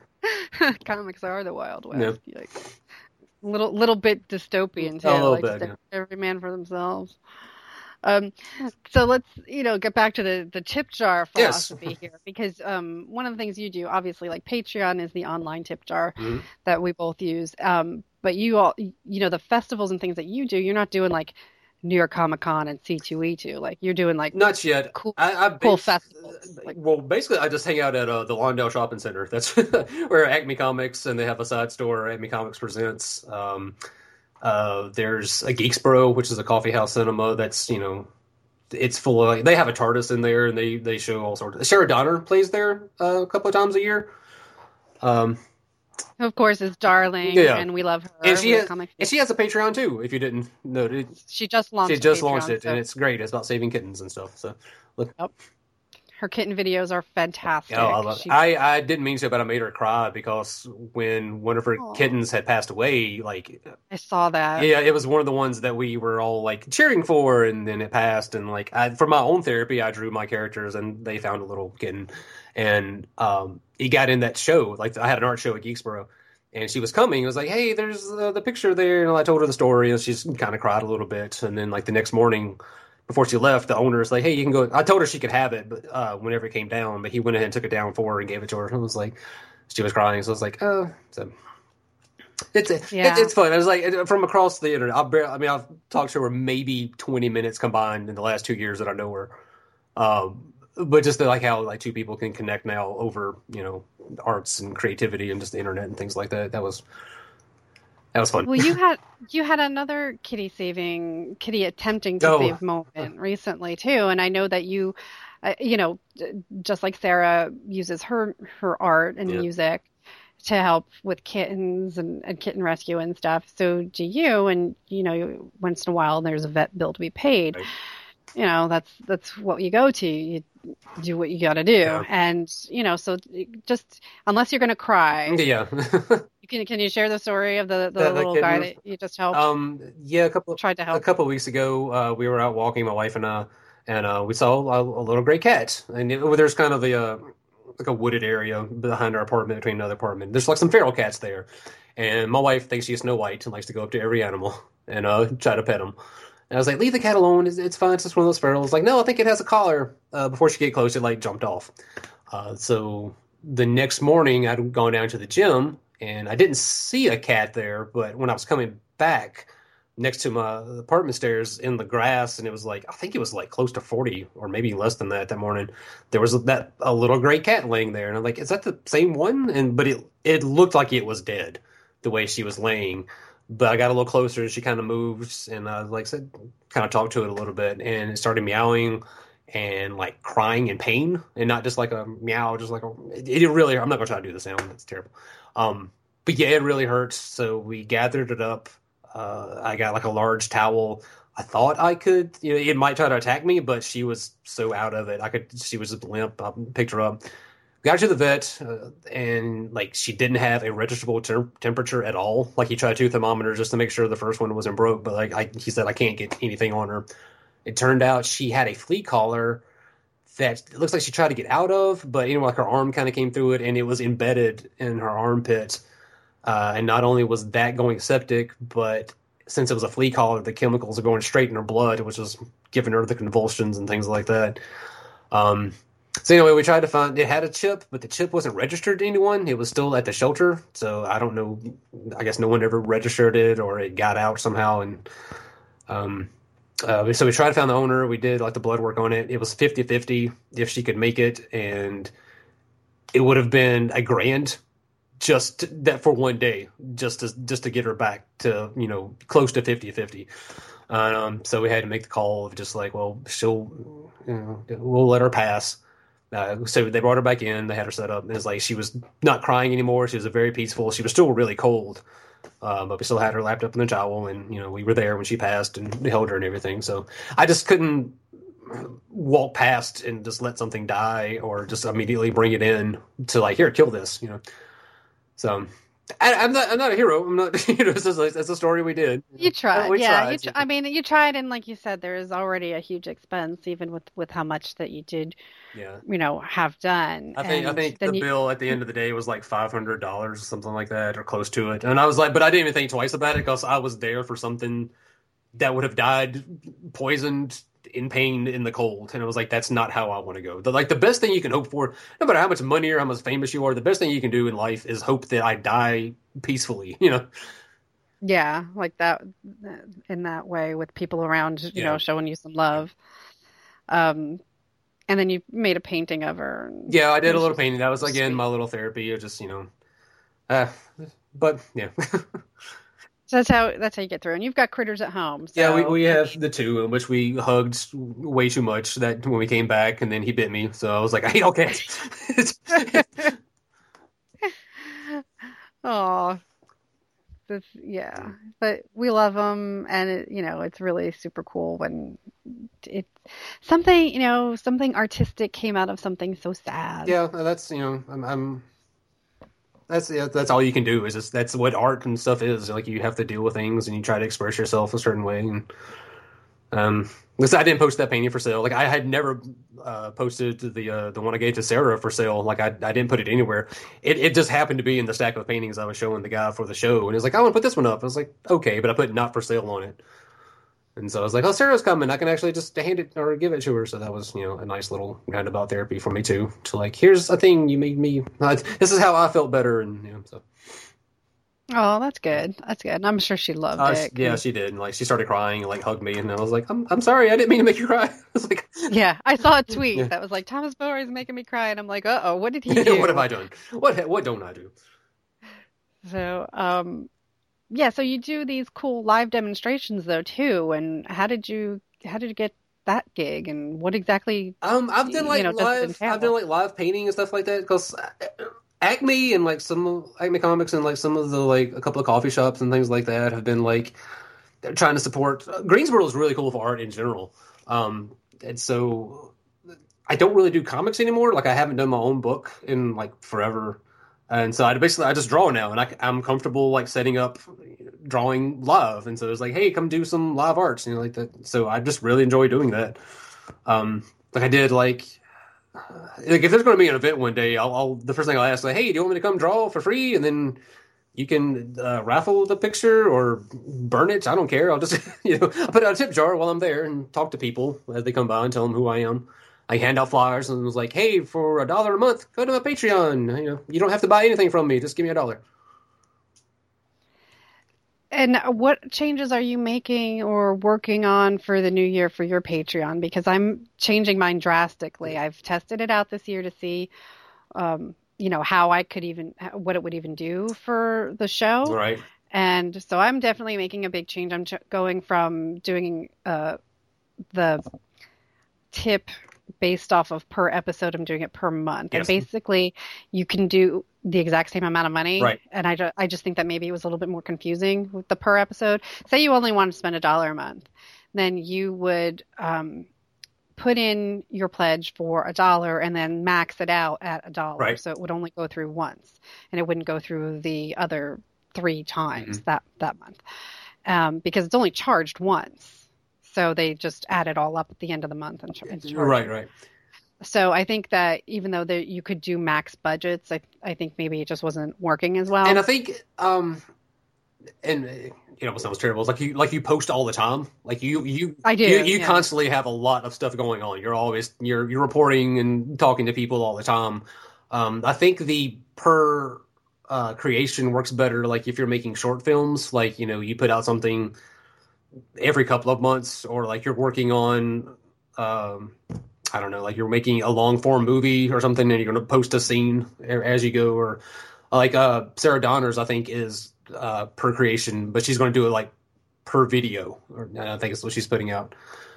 [SPEAKER 1] Comics are the Wild West. Yeah. Like, little little bit dystopian too.
[SPEAKER 2] A little
[SPEAKER 1] like
[SPEAKER 2] bit, yeah.
[SPEAKER 1] Every man for themselves. Um, so let's, you know, get back to the, the tip jar philosophy yes. here, because um, one of the things you do, obviously, like Patreon is the online tip jar mm-hmm. that we both use. Um, but you all, you know, the festivals and things that you do, you're not doing like New York Comic Con and C two E two. Like you're doing like
[SPEAKER 2] not yet.
[SPEAKER 1] Cool,
[SPEAKER 2] I, I've
[SPEAKER 1] cool
[SPEAKER 2] been,
[SPEAKER 1] festivals.
[SPEAKER 2] Like, well, basically, I just hang out at uh, the Lawndale Shopping Center. That's where Acme Comics, and they have a side store. Acme Comics Presents. Um, Uh, there's a Geeksboro, which is a coffee house cinema that's, you know, it's full of, like, they have a TARDIS in there and they, they show all sorts of, Sarah Donner plays there uh, a couple of times a year. Um,
[SPEAKER 1] Of course, is darling,
[SPEAKER 2] yeah.
[SPEAKER 1] and we love her.
[SPEAKER 2] And she, has,
[SPEAKER 1] comic
[SPEAKER 2] and she has a Patreon too, if you didn't know. It,
[SPEAKER 1] she just launched
[SPEAKER 2] She just
[SPEAKER 1] Patreon,
[SPEAKER 2] launched it,
[SPEAKER 1] so.
[SPEAKER 2] and it's great. It's about saving kittens and stuff. So, look.
[SPEAKER 1] Yep. Her kitten videos are fantastic.
[SPEAKER 2] Oh, I, love
[SPEAKER 1] she...
[SPEAKER 2] I I didn't mean to, but I made her cry because when one of her Aww. kittens had passed away, like
[SPEAKER 1] I saw that.
[SPEAKER 2] Yeah, it was one of the ones that we were all like cheering for, and then it passed. And like I, for my own therapy, I drew my characters, and they found a little kitten, and um, he got in that show. Like I had an art show at Geeksboro, and she was coming. It was like, hey, there's uh, the picture there, and I told her the story, and she's kind of cried a little bit, and then like the next morning. Before she left, the owner's like, hey, you can go. I told her she could have it, but uh, whenever it came down, but he went ahead and took it down for her and gave it to her. I was like, she was crying. So I was like, oh, so it's yeah. it's, it's fun. I was like, from across the internet, I'll barely, I mean, I've talked to her maybe twenty minutes combined in the last two years that I know her. Um, but just the, like how like two people can connect now over, you know, arts and creativity and just the internet and things like that. That was. That was fun.
[SPEAKER 1] Well, you had you had another kitty saving, kitty attempting to
[SPEAKER 2] oh.
[SPEAKER 1] save moment recently too, and I know that you, uh, you know, just like Sarah uses her her art and yeah. music to help with kittens and, and kitten rescue and stuff. So do you, and you know, once in a while there's a vet bill to be paid. Right. You know, that's that's what you go to. You do what you got to do, yeah. and you know, so just unless you're going to cry,
[SPEAKER 2] yeah.
[SPEAKER 1] Can Can you share the story of the, the, the little guy that you just helped?
[SPEAKER 2] Um, yeah, a couple
[SPEAKER 1] tried to help.
[SPEAKER 2] A couple of weeks ago, uh, we were out walking, my wife and I, and uh, we saw a, a little gray cat. And it, well, there's kind of a uh, like a wooded area behind our apartment, between another apartment. There's like some feral cats there, and my wife thinks she's Snow White and likes to go up to every animal and uh, try to pet them. And I was like, leave the cat alone. It's, it's fine. It's just one of those ferals. Like, no, I think it has a collar. Uh, before she get close, it like jumped off. Uh, so the next morning, I'd gone down to the gym. And I didn't see a cat there, but when I was coming back next to my apartment stairs in the grass, and it was like, I think it was like close to forty or maybe less than that that morning, there was that a little gray cat laying there. And I'm like, is that the same one? And but it it looked like it was dead the way she was laying. But I got a little closer and she kind of moved, and I, like I said, kind of talked to it a little bit, and it started meowing and like crying in pain, and not just like a meow, just like a, it, it really, I'm not going to try to do the sound. That's terrible. Um, but yeah, it really hurts. So we gathered it up. Uh, I got like a large towel. I thought I could, you know, it might try to attack me, but she was so out of it. I could, she was just limp. I picked her up, got her to the vet, uh, and like she didn't have a registrable ter- temperature at all. Like he tried two thermometers just to make sure the first one wasn't broke, but like I, he said, I can't get anything on her. It turned out she had a flea collar that it looks like she tried to get out of, but you know, like her arm kind of came through it, and it was embedded in her armpit. Uh, and not only was that going septic, but since it was a flea collar, the chemicals are going straight in her blood, which was giving her the convulsions and things like that. Um, so anyway, we tried to find, it had a chip, but the chip wasn't registered to anyone. It was still at the shelter. So I don't know. I guess no one ever registered it, or it got out somehow. And, um, Uh, so we tried to find the owner. We did like the blood work on it. It was fifty-fifty if she could make it, and it would have been a grand just that for one day, just to just to get her back to, you know, close to fifty-fifty. Um, so we had to make the call of just like, well, she'll, you know, we'll let her pass. Uh, so they brought her back in. They had her set up. And it's like she was not crying anymore. She was very peaceful. She was still really cold. Uh, but we still had her lapped up in the towel, and, you know, we were there when she passed and held her and everything. So I just couldn't walk past and just let something die, or just immediately bring it in to like, here, kill this, you know? So I, I'm not, I'm not a hero. I'm not, you know, it's just like, it's a story we did.
[SPEAKER 1] You tried.
[SPEAKER 2] We
[SPEAKER 1] yeah.
[SPEAKER 2] tried.
[SPEAKER 1] You tr- I mean, you tried. And like you said, there is already a huge expense, even with, with how much that you did,
[SPEAKER 2] yeah.
[SPEAKER 1] you know, have done.
[SPEAKER 2] I think,
[SPEAKER 1] and
[SPEAKER 2] I think the
[SPEAKER 1] you...
[SPEAKER 2] bill at the end of the day was like five hundred dollars or something like that, or close to it. And I was like, but I didn't even think twice about it, because I was there for something that would have died poisoned in pain in the cold. And I was like, that's not how I want to go. The, like the best thing you can hope for, no matter how much money or how much famous you are, the best thing you can do in life is hope that I die peacefully, you know?
[SPEAKER 1] Yeah. Like that, in that way, with people around, you
[SPEAKER 2] yeah.
[SPEAKER 1] know, showing you some love. Um, and then you made a painting of her.
[SPEAKER 2] Yeah, I did a little painting. That was, again, my little therapy. Or just, you know, uh, but yeah.
[SPEAKER 1] So that's how that's how you get through. And you've got critters at home. So.
[SPEAKER 2] Yeah, we we have the two in which we hugged way too much that when we came back, and then he bit me. So I was like, I hate all cats.
[SPEAKER 1] Oh, that's, yeah. But we love them, and it, you know, it's really super cool when it something, you know, something artistic came out of something so sad.
[SPEAKER 2] Yeah, that's you know, I'm. I'm That's yeah, that's all you can do is just that's what art and stuff is. Like you have to deal with things and you try to express yourself a certain way. And um, listen, I didn't post that painting for sale. Like I had never uh, posted the uh, the one I gave to Sarah for sale. Like I I didn't put it anywhere. It it just happened to be in the stack of paintings I was showing the guy for the show. And he was like, I want to put this one up. I was like, okay, but I put not for sale on it. And so I was like, oh, Sarah's coming. I can actually just hand it or give it to her. So that was, you know, a nice little roundabout therapy for me, too. To like, here's a thing you made me. Uh, this is how I felt better. And, you know, so.
[SPEAKER 1] Oh, that's good. That's good. And I'm sure she loved
[SPEAKER 2] Uh,
[SPEAKER 1] it.
[SPEAKER 2] yeah, she did. And, like, she started crying and, like, hugged me. And I was like, I'm I'm sorry. I didn't mean to make you cry. I was like,
[SPEAKER 1] yeah, I saw a tweet
[SPEAKER 2] yeah.
[SPEAKER 1] that was like, Thomas Bower is making me cry. And I'm like, uh-oh, what did he do?
[SPEAKER 2] What have I done? What What don't I do?
[SPEAKER 1] So, um... yeah, so you do these cool live demonstrations though too, and how did you how did you get that gig, and what exactly?
[SPEAKER 2] Um, I've done like
[SPEAKER 1] you know,
[SPEAKER 2] live, I've done like live painting and stuff like that because Acme and like some of Acme Comics and like some of the like a couple of coffee shops and things like that have been like they're trying to support. Uh, Greensboro is really cool for art in general, um, and so I don't really do comics anymore. Like I haven't done my own book in like forever. And so I basically I just draw now, and I, I'm comfortable like setting up drawing live. And so it's like, hey, come do some live arts, you know, like that. So I just really enjoy doing that. Um, like I did like, like if there's going to be an event one day, I'll, I'll the first thing I'll ask like, hey, do you want me to come draw for free, and then you can uh, raffle the picture or burn it. I don't care. I'll just you know I'll put it in a tip jar while I'm there and talk to people as they come by and tell them who I am. I hand out flyers and was like, hey, for a dollar a month, go to my Patreon. You know, you don't have to buy anything from me. Just give me a dollar.
[SPEAKER 1] And what changes are you making or working on for the new year for your Patreon? Because I'm changing mine drastically. I've tested it out this year to see, um, you know, how I could even, what it would even do for the show.
[SPEAKER 2] Right.
[SPEAKER 1] And so I'm definitely making a big change. I'm ch- going from doing uh, the tip based off of per episode. I'm doing it per month. Yes. And basically you can do the exact same amount of money.
[SPEAKER 2] Right.
[SPEAKER 1] And I, ju- I just think that maybe it was a little bit more confusing with the per episode. Say you only want to spend a dollar a month, then you would um, put in your pledge for a dollar and then max it out at a dollar.
[SPEAKER 2] Right.
[SPEAKER 1] So it would only go through once and it wouldn't go through the other three times
[SPEAKER 2] mm-hmm.
[SPEAKER 1] that, that month um, because it's only charged once. So they just add it all up at the end of the month and, and charge.
[SPEAKER 2] Right, right.
[SPEAKER 1] So I think that even though there, you could do max budgets, I, I think maybe it just wasn't working as well.
[SPEAKER 2] And I think, um, and you know, it sounds terrible. It's like you, like you post all the time. Like you, you,
[SPEAKER 1] I do.
[SPEAKER 2] You, you
[SPEAKER 1] yeah.
[SPEAKER 2] constantly have a lot of stuff going on. You're always you're you're reporting and talking to people all the time. Um, I think the per uh, creation works better. Like if you're making short films, like you know, you put out something every couple of months, or like you're working on. Um, I don't know, like you're making a long form movie or something and you're going to post a scene as you go, or like uh, Sarah Donner's, I think is uh, per creation, but she's going to do it like per video, or I think it's what she's putting out.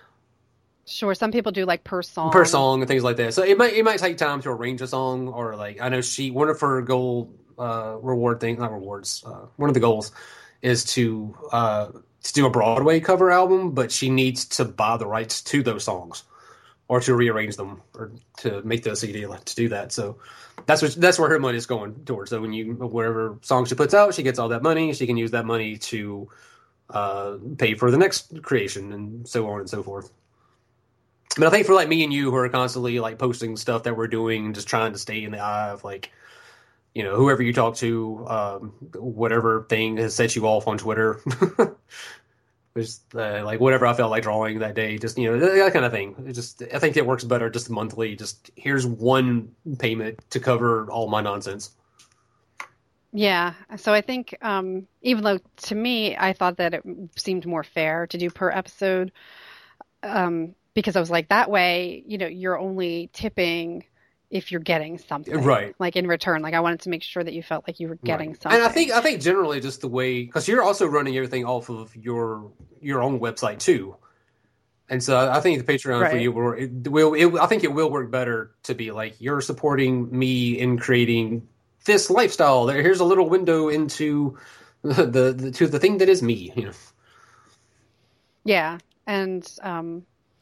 [SPEAKER 1] Sure. Some people do like per song,
[SPEAKER 2] per song and things like that. So it might, it might take time to arrange a song, or like, I know she, one of her goal uh, reward things, not rewards, uh, one of the goals is to, uh, to do a Broadway cover album, but she needs to buy the rights to those songs. Or to rearrange them, or to make the C D to do that. So that's what that's where her money is going towards. So when you whatever song she puts out, she gets all that money. She can use that money to uh, pay for the next creation, and so on and so forth. But I think for like me and you, who are constantly like posting stuff that we're doing, and just trying to stay in the eye of like, you know, whoever you talk to, um, whatever thing has set you off on Twitter. Just uh, like whatever I felt like drawing that day, just, you know, that kind of thing. It just, I think it works better just monthly. Just here's one payment to cover all my nonsense.
[SPEAKER 1] Yeah. So I think, um, even though to me, I thought that it seemed more fair to do per episode, um, because I was like, that way, you know, you're only tipping if you're getting something,
[SPEAKER 2] right?
[SPEAKER 1] Like in return, like I wanted to make sure that you felt like you were getting
[SPEAKER 2] right.
[SPEAKER 1] something.
[SPEAKER 2] And I think I think generally just the way, because you're also running everything off of your your own website too. And so I think the Patreon right. for you will, it will it, I think it will work better to be like, you're supporting me in creating this lifestyle. There, here's a little window into the, the, the to the thing that is me. You know.
[SPEAKER 1] Yeah, and um,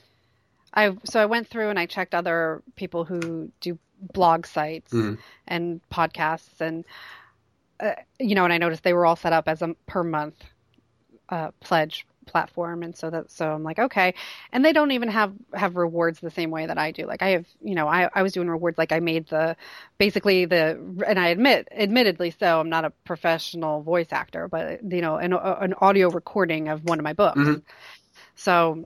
[SPEAKER 1] I so I went through and I checked other people who do blog sites mm. and podcasts, and uh, you know, and I noticed they were all set up as a per month uh, pledge platform, and so that so I'm like, okay, and they don't even have have rewards the same way that I do. Like I have, you know, I, I was doing rewards, like I made the basically the, and I admit admittedly so I'm not a professional voice actor, but you know, an, an audio recording of one of my books. Mm-hmm. So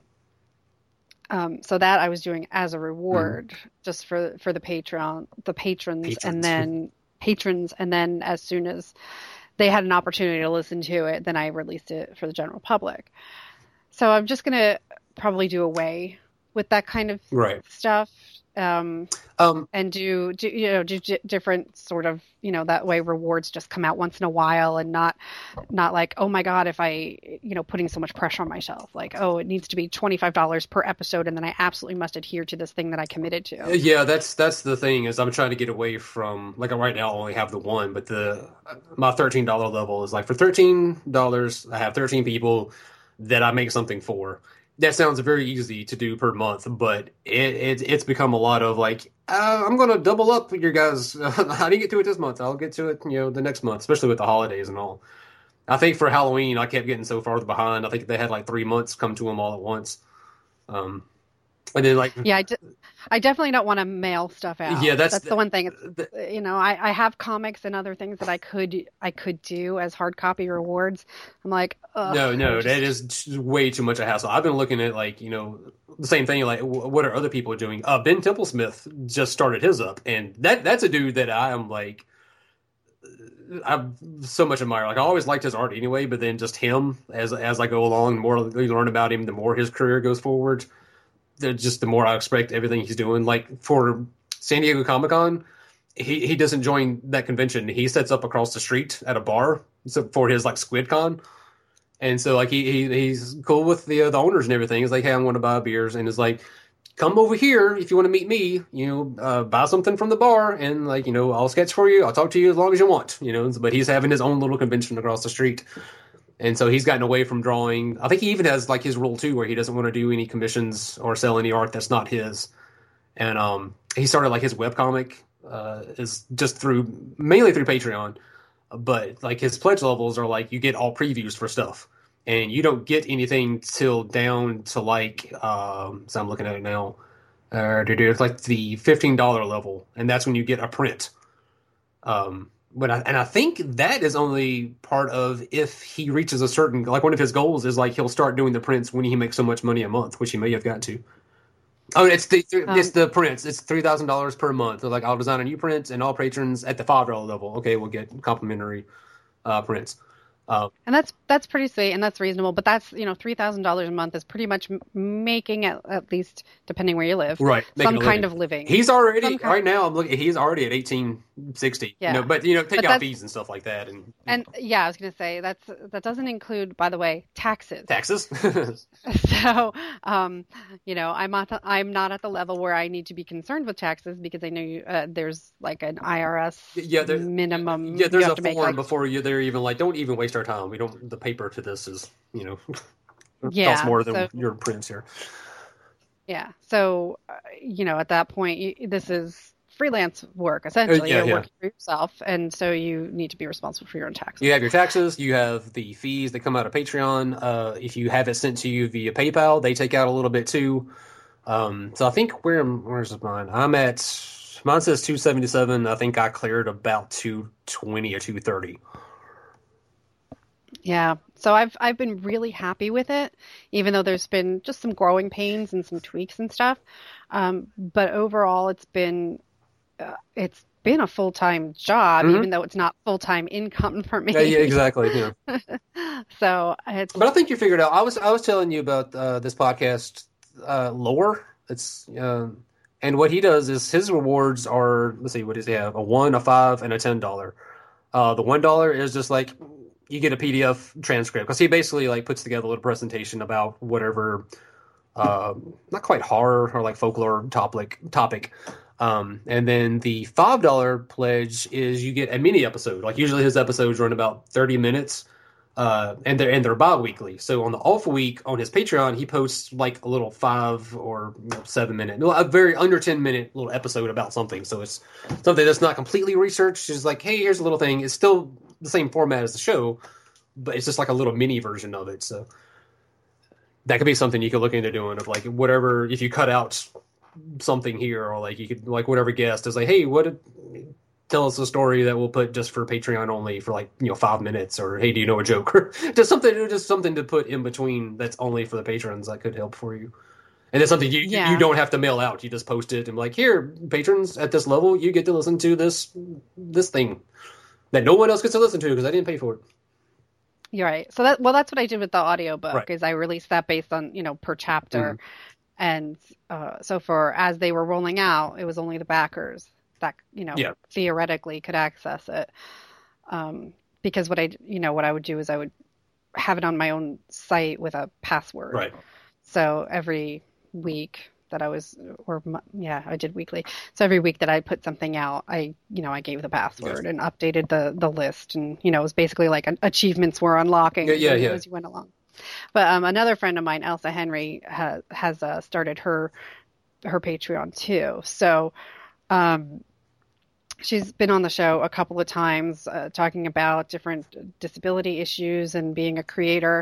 [SPEAKER 1] um so that I was doing as a reward mm-hmm. just for for the Patreon the patrons, patrons and then patrons and then as soon as they had an opportunity to listen to it, then I released it for the general public. So I'm just going to probably do away with that kind of
[SPEAKER 2] right.
[SPEAKER 1] stuff, um, um, and do, do you know do d- different sort of, you know, that way rewards just come out once in a while, and not not like, oh my God, if I, you know, putting so much pressure on myself, like, oh, it needs to be twenty-five dollars per episode, and then I absolutely must adhere to this thing that I committed to.
[SPEAKER 2] Yeah, that's that's the thing, is I'm trying to get away from, like, right now I only have the one, but the my thirteen dollars level is like, for thirteen dollars I have thirteen people that I make something for. That sounds very easy to do per month, but it, it it's become a lot of like, uh, I'm going to double up your guys. I didn't get to it this month. I'll get to it, you know, the next month, especially with the holidays and all. I think for Halloween, I kept getting so far behind. I think they had like three months come to them all at once. Um, and then like,
[SPEAKER 1] yeah, I, de- I definitely don't want to mail stuff out.
[SPEAKER 2] Yeah, that's,
[SPEAKER 1] that's the, the one thing. It's, the, you know, I, I have comics and other things that I could I could do as hard copy rewards. I'm like, ugh,
[SPEAKER 2] no, no,
[SPEAKER 1] just...
[SPEAKER 2] that is way too much a hassle. I've been looking at, like, you know, the same thing. Like, what are other people doing? Uh, Ben Templesmith just started his up, and that that's a dude that I am like, I so much admire. Like, I always liked his art anyway, but then just him as as I go along, the more you learn about him, the more his career goes forward. Just the more I expect everything he's doing. Like for San Diego Comic-Con, he, he doesn't join that convention. He sets up across the street at a bar for his like SquidCon. And so like he, he he's cool with the uh, the owners and everything. He's like, hey, I'm going to buy beers, and it's like, come over here if you want to meet me. You know, uh, buy something from the bar, and like, you know, I'll sketch for you. I'll talk to you as long as you want. You know, but he's having his own little convention across the street. And so he's gotten away from drawing. I think he even has like his rule too, where he doesn't want to do any commissions or sell any art that's not his. And um, he started like his webcomic uh, is just through mainly through Patreon, but like his pledge levels are like, you get all previews for stuff, and you don't get anything till down to like um, so I'm looking at it now. Uh, it's like the fifteen dollars level, and that's when you get a print. Um. But I, and I think that is only part of if he reaches a certain, like one of his goals is like he'll start doing the prints when he makes so much money a month, which he may have got to. Oh, it's the um, it's the prints. It's three thousand dollars per month. So like, I'll design a new print, and all patrons at the five dollar level, okay, will get complimentary uh, prints. Um,
[SPEAKER 1] and that's that's pretty sweet, and that's reasonable. But that's, you know, three thousand dollars a month is pretty much m- making at, at least, depending where you live,
[SPEAKER 2] right,
[SPEAKER 1] some kind of living.
[SPEAKER 2] He's already right now. I'm looking. He's already at eighteen sixty.
[SPEAKER 1] Yeah,
[SPEAKER 2] you know, but you know, take out fees and stuff like that, and
[SPEAKER 1] and yeah, I was gonna say that's that doesn't include, by the way, taxes.
[SPEAKER 2] Taxes.
[SPEAKER 1] So, um, you know, I'm not the, I'm not at the level where I need to be concerned with taxes, because I know you, uh, there's like an I R S
[SPEAKER 2] yeah, there,
[SPEAKER 1] minimum.
[SPEAKER 2] Yeah, there's
[SPEAKER 1] you
[SPEAKER 2] a form make, like, before you. They're even like, don't even waste our time. We don't. The paper to this is, you know,
[SPEAKER 1] yeah,
[SPEAKER 2] costs more than
[SPEAKER 1] so,
[SPEAKER 2] your prints here.
[SPEAKER 1] Yeah. So, uh, you know, at that point, you, this is freelance work, essentially. Uh, yeah, You're yeah. working for yourself, and so you need to be responsible for your own taxes.
[SPEAKER 2] You have your taxes, you have the fees that come out of Patreon. Uh, if you have it sent to you via PayPal, they take out a little bit too. Um, so I think, where where's mine? I'm at, mine says two seventy-seven. I think I cleared about two twenty or two thirty.
[SPEAKER 1] Yeah. So I've I've been really happy with it, even though there's been just some growing pains and some tweaks and stuff. Um, but overall, it's been uh, it's been a full time job, mm-hmm. even though it's not full time income for me.
[SPEAKER 2] Yeah, yeah, exactly. Yeah.
[SPEAKER 1] So it's.
[SPEAKER 2] But I think you figured it out. I was I was telling you about uh, this podcast uh, lore. It's uh, And what he does is his rewards are, let's see, what does he have? A one, a five, and a ten dollar. Uh, the one dollar is just like you get a P D F transcript because he basically like puts together a little presentation about whatever, uh, not quite horror or like folklore topic topic. Um, and then the five dollar pledge is you get a mini episode. Like usually his episodes run about thirty minutes. Uh, and they're and they're bi-weekly. So on the off week on his Patreon, he posts like a little five or you know, seven minute, a very under ten minute little episode about something. So it's something that's not completely researched. It's like, hey, here's a little thing. It's still the same format as the show, but it's just like a little mini version of it. So that could be something you could look into doing of like whatever, if you cut out something here or like you could like whatever guest is like, hey, what did, tell us a story that we'll put just for Patreon only for like, you know, five minutes or, hey, do you know a joke? Or just something, just something to put in between that's only for the patrons that could help for you. And it's something you, yeah. you don't have to mail out. You just post it and be like, here, patrons at this level, you get to listen to this, this thing that no one else gets to listen to because I didn't pay for it.
[SPEAKER 1] You're right. So that, well, that's what I did with the audiobook
[SPEAKER 2] right.
[SPEAKER 1] is I released that based on, you know, per chapter. Mm-hmm. And uh, so for, as they were rolling out, it was only the backers that, you know,
[SPEAKER 2] yeah.
[SPEAKER 1] theoretically could access it. Um, because what I, you know, what I would do is I would have it on my own site with a password.
[SPEAKER 2] Right.
[SPEAKER 1] So every week that I was, or yeah, I did weekly. So every week that I put something out, I, you know, I gave the password yes. and updated the, the list. And, you know, it was basically like an, achievements were unlocking
[SPEAKER 2] yeah, yeah,
[SPEAKER 1] as,
[SPEAKER 2] yeah.
[SPEAKER 1] as you went along. But um, another friend of mine, Elsa Henry, ha, has uh, started her, her Patreon too. So, um, she's been on the show a couple of times uh, talking about different disability issues and being a creator.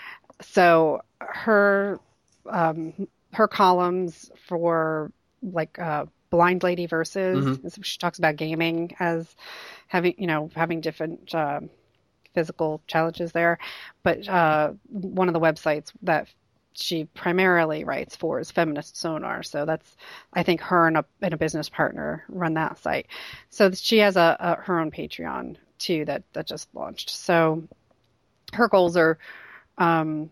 [SPEAKER 1] So her um, her columns for like uh, Blind Lady Versus, mm-hmm. she talks about gaming as having, you know, having different uh, physical challenges there. But uh, one of the websites that she primarily writes for is Feminist Sonar. So that's, I think her and a, and a business partner run that site. So she has a, a her own Patreon too that, that just launched. So her goals are um,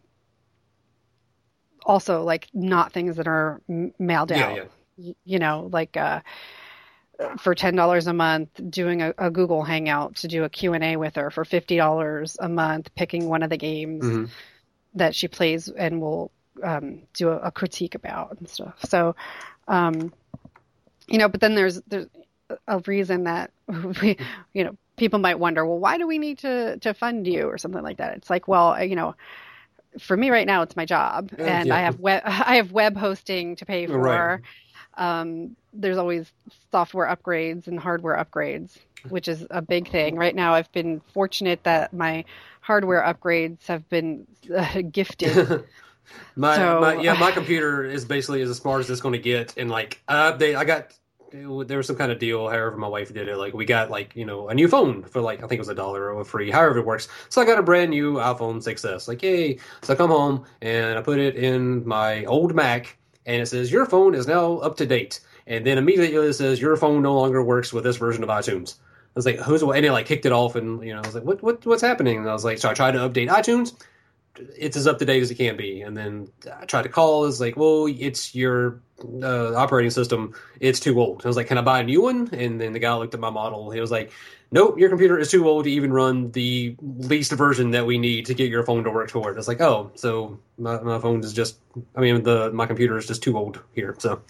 [SPEAKER 1] also like not things that are m- mailed
[SPEAKER 2] yeah,
[SPEAKER 1] out,
[SPEAKER 2] yeah.
[SPEAKER 1] you know, like uh, for ten dollars a month, doing a, a Google Hangout to do a Q and A with her for fifty dollars a month, picking one of the games mm-hmm. that she plays and will um, do a, a critique about and stuff. So, um, you know, but then there's there's a reason that we, you know, people might wonder, well, why do we need to to fund you or something like that? It's like, well, you know, for me right now, it's my job, uh, and yeah. I have web I have web hosting to pay for.
[SPEAKER 2] Right.
[SPEAKER 1] Um, there's always software upgrades and hardware upgrades, which is a big thing. Right now, I've been fortunate that my hardware upgrades have been uh, gifted.
[SPEAKER 2] my,
[SPEAKER 1] so,
[SPEAKER 2] my yeah, my computer is basically as smart as it's going to get, and like uh, they, I got there was some kind of deal. However, my wife did it. Like we got like you know a new phone for like I think it was a dollar or free. However it works. So I got a brand new iPhone six S. Like yay! So I come home and I put it in my old Mac. And it says, your phone is now up to date. And then immediately it says, your phone no longer works with this version of iTunes. I was like, who's, and it like kicked it off and, you know, I was like, what, what, what's happening? And I was like, so I tried to update iTunes. It's as up to date as it can be. And then I tried to call. It's like, well, it's your uh, operating system. It's too old. I was like, can I buy a new one? And then the guy looked at my model. He was like, nope, your computer is too old to even run the least version that we need to get your phone to work toward. It's like, oh, so my, my phone is just, I mean, the my computer is just too old here. So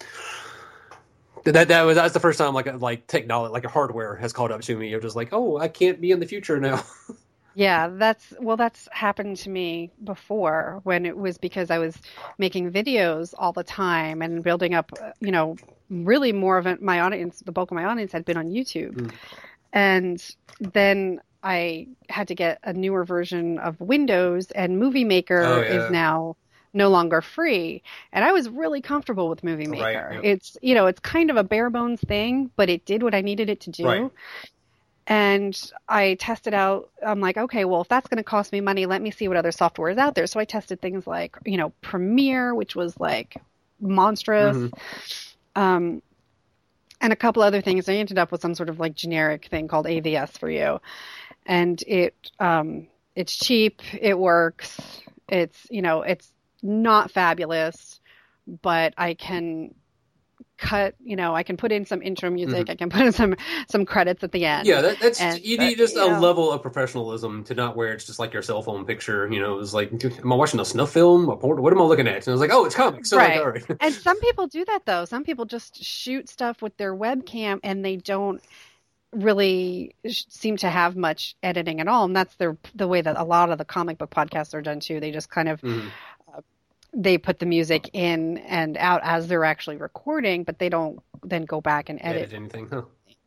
[SPEAKER 2] that that was that's the first time like like technology, like a hardware has caught up to me. You're just like, oh, I can't be in the future now.
[SPEAKER 1] Yeah, that's, well, that's happened to me before when it was because I was making videos all the time and building up, you know, really more of it, my audience, the bulk of my audience had been on YouTube. Mm. And then I had to get a newer version of Windows, and Movie Maker
[SPEAKER 2] oh, yeah.
[SPEAKER 1] is now no longer free. And I was really comfortable with Movie Maker.
[SPEAKER 2] Right, yep.
[SPEAKER 1] It's, you know, it's kind of a bare bones thing, but it did what I needed it to do.
[SPEAKER 2] Right.
[SPEAKER 1] And I tested out, I'm like, okay, well, if that's going to cost me money, let me see what other software is out there. So I tested things like, you know, Premiere, which was like monstrous. Mm-hmm. Um, and a couple other things. I ended up with some sort of like generic thing called A V S for you. And it, um, it's cheap. It works. It's, you know, it's not fabulous, but I can cut, you know, I can put in some intro music, mm-hmm. I can put in some some credits at the end.
[SPEAKER 2] Yeah, that, that's
[SPEAKER 1] and,
[SPEAKER 2] you
[SPEAKER 1] but,
[SPEAKER 2] need just
[SPEAKER 1] you
[SPEAKER 2] a
[SPEAKER 1] know,
[SPEAKER 2] level of professionalism to not where it's just like your cell phone picture. You know, it's like, am I watching a snuff film? A porn? What am I looking at? And I was like, oh, it's comics. So
[SPEAKER 1] right.
[SPEAKER 2] Like, all right.
[SPEAKER 1] And some people do that though. Some people just shoot stuff with their webcam and they don't really seem to have much editing at all, and that's their the way that a lot of the comic book podcasts are done too. They just kind of mm-hmm. uh, they put the music in and out as they're actually recording, but they don't then go back and edit,
[SPEAKER 2] edit anything. Huh.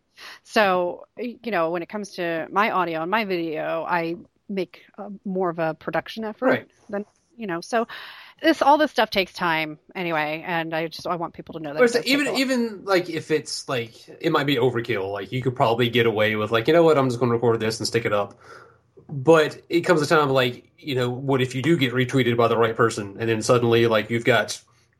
[SPEAKER 1] So, you know, when it comes to my audio and my video, I make uh, more of a production effort
[SPEAKER 2] right.
[SPEAKER 1] than, you know, so this, all this stuff takes time anyway. And I just, I want people to know that.
[SPEAKER 2] It even, even like if it's like, it might be overkill. Like you could probably get away with like, you know what, I'm just going to record this and stick it up. But it comes a time like, you know, what if you do get retweeted by the right person and then suddenly like you've got,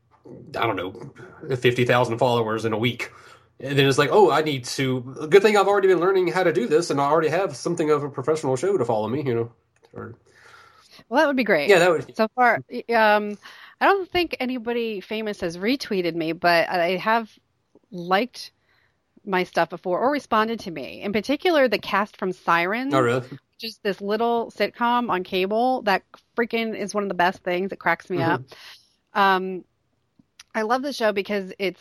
[SPEAKER 2] I don't know, fifty thousand followers in a week. And then it's like, oh, I need to, good thing I've already been learning how to do this and I already have something of a professional show to follow me, you know. Or,
[SPEAKER 1] well, that would be great.
[SPEAKER 2] Yeah, that would.
[SPEAKER 1] So far, um, I don't think anybody famous has retweeted me, but I have liked my stuff before or responded to me. In particular, the cast from Sirens.
[SPEAKER 2] Oh, really?
[SPEAKER 1] Just this little sitcom on cable that freaking is one of the best things. It cracks me mm-hmm. up. Um, I love the show because it's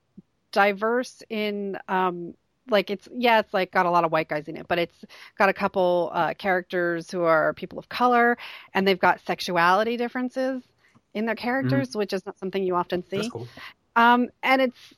[SPEAKER 1] diverse in, um, like it's, yeah, it's like got a lot of white guys in it, but it's got a couple uh, characters who are people of color, and they've got sexuality differences in their characters, mm-hmm. which is not something you often see.
[SPEAKER 2] That's cool.
[SPEAKER 1] Um, and it's,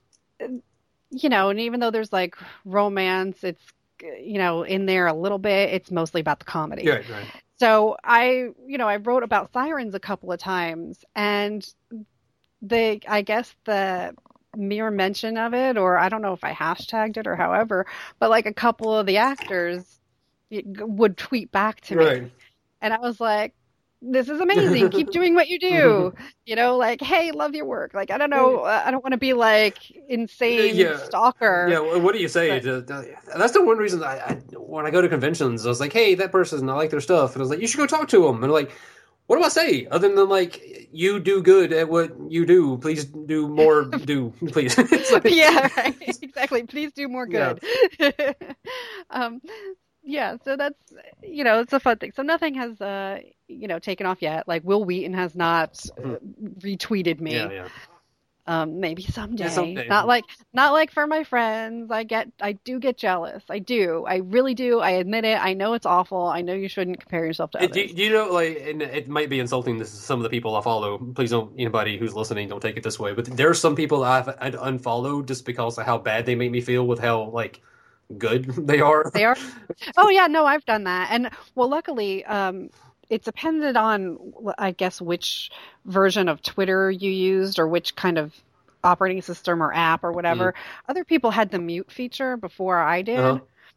[SPEAKER 1] you know, and even though there's like romance, it's, you know, in there a little bit, it's mostly about the comedy.
[SPEAKER 2] Right, right.
[SPEAKER 1] So I, you know, I wrote about Sirens a couple of times, and the, I guess the mere mention of it, or I don't know if I hashtagged it or however, but like a couple of the actors would tweet back to me.
[SPEAKER 2] Right.
[SPEAKER 1] And I was like, this is amazing. Keep doing what you do. You know, like, hey, love your work. Like, I don't know. I don't want to be like insane
[SPEAKER 2] yeah.
[SPEAKER 1] stalker.
[SPEAKER 2] Yeah. What do you say? But, that's the one reason I, I, when I go to conventions, I was like, hey, that person, I like their stuff. And I was like, you should go talk to them. And like, what do I say other than like, you do good at what you do. Please do more. do please. Like,
[SPEAKER 1] yeah, right. Exactly. Please do more good. Yeah. um, yeah. So that's, you know, it's a fun thing. So nothing has, uh, you know, taken off yet. Like Will Wheaton has not uh, retweeted me.
[SPEAKER 2] Yeah, yeah.
[SPEAKER 1] Um, maybe someday.
[SPEAKER 2] Yeah, someday.
[SPEAKER 1] Not like, not like for my friends. I get, I do get jealous. I do. I really do. I admit it. I know it's awful. I know you shouldn't compare yourself to others.
[SPEAKER 2] Do, do you know, like, and it might be insulting to some of the people I follow. Please don't, anybody who's listening, don't take it this way. But there are some people I've, I'd unfollowed just because of how bad they make me feel with how, like, good they are.
[SPEAKER 1] They are? Oh, yeah. No, I've done that. And, well, luckily, um, it depended on, I guess, which version of Twitter you used or which kind of operating system or app or whatever. Mm. Other people had the mute feature before I did. Uh-huh.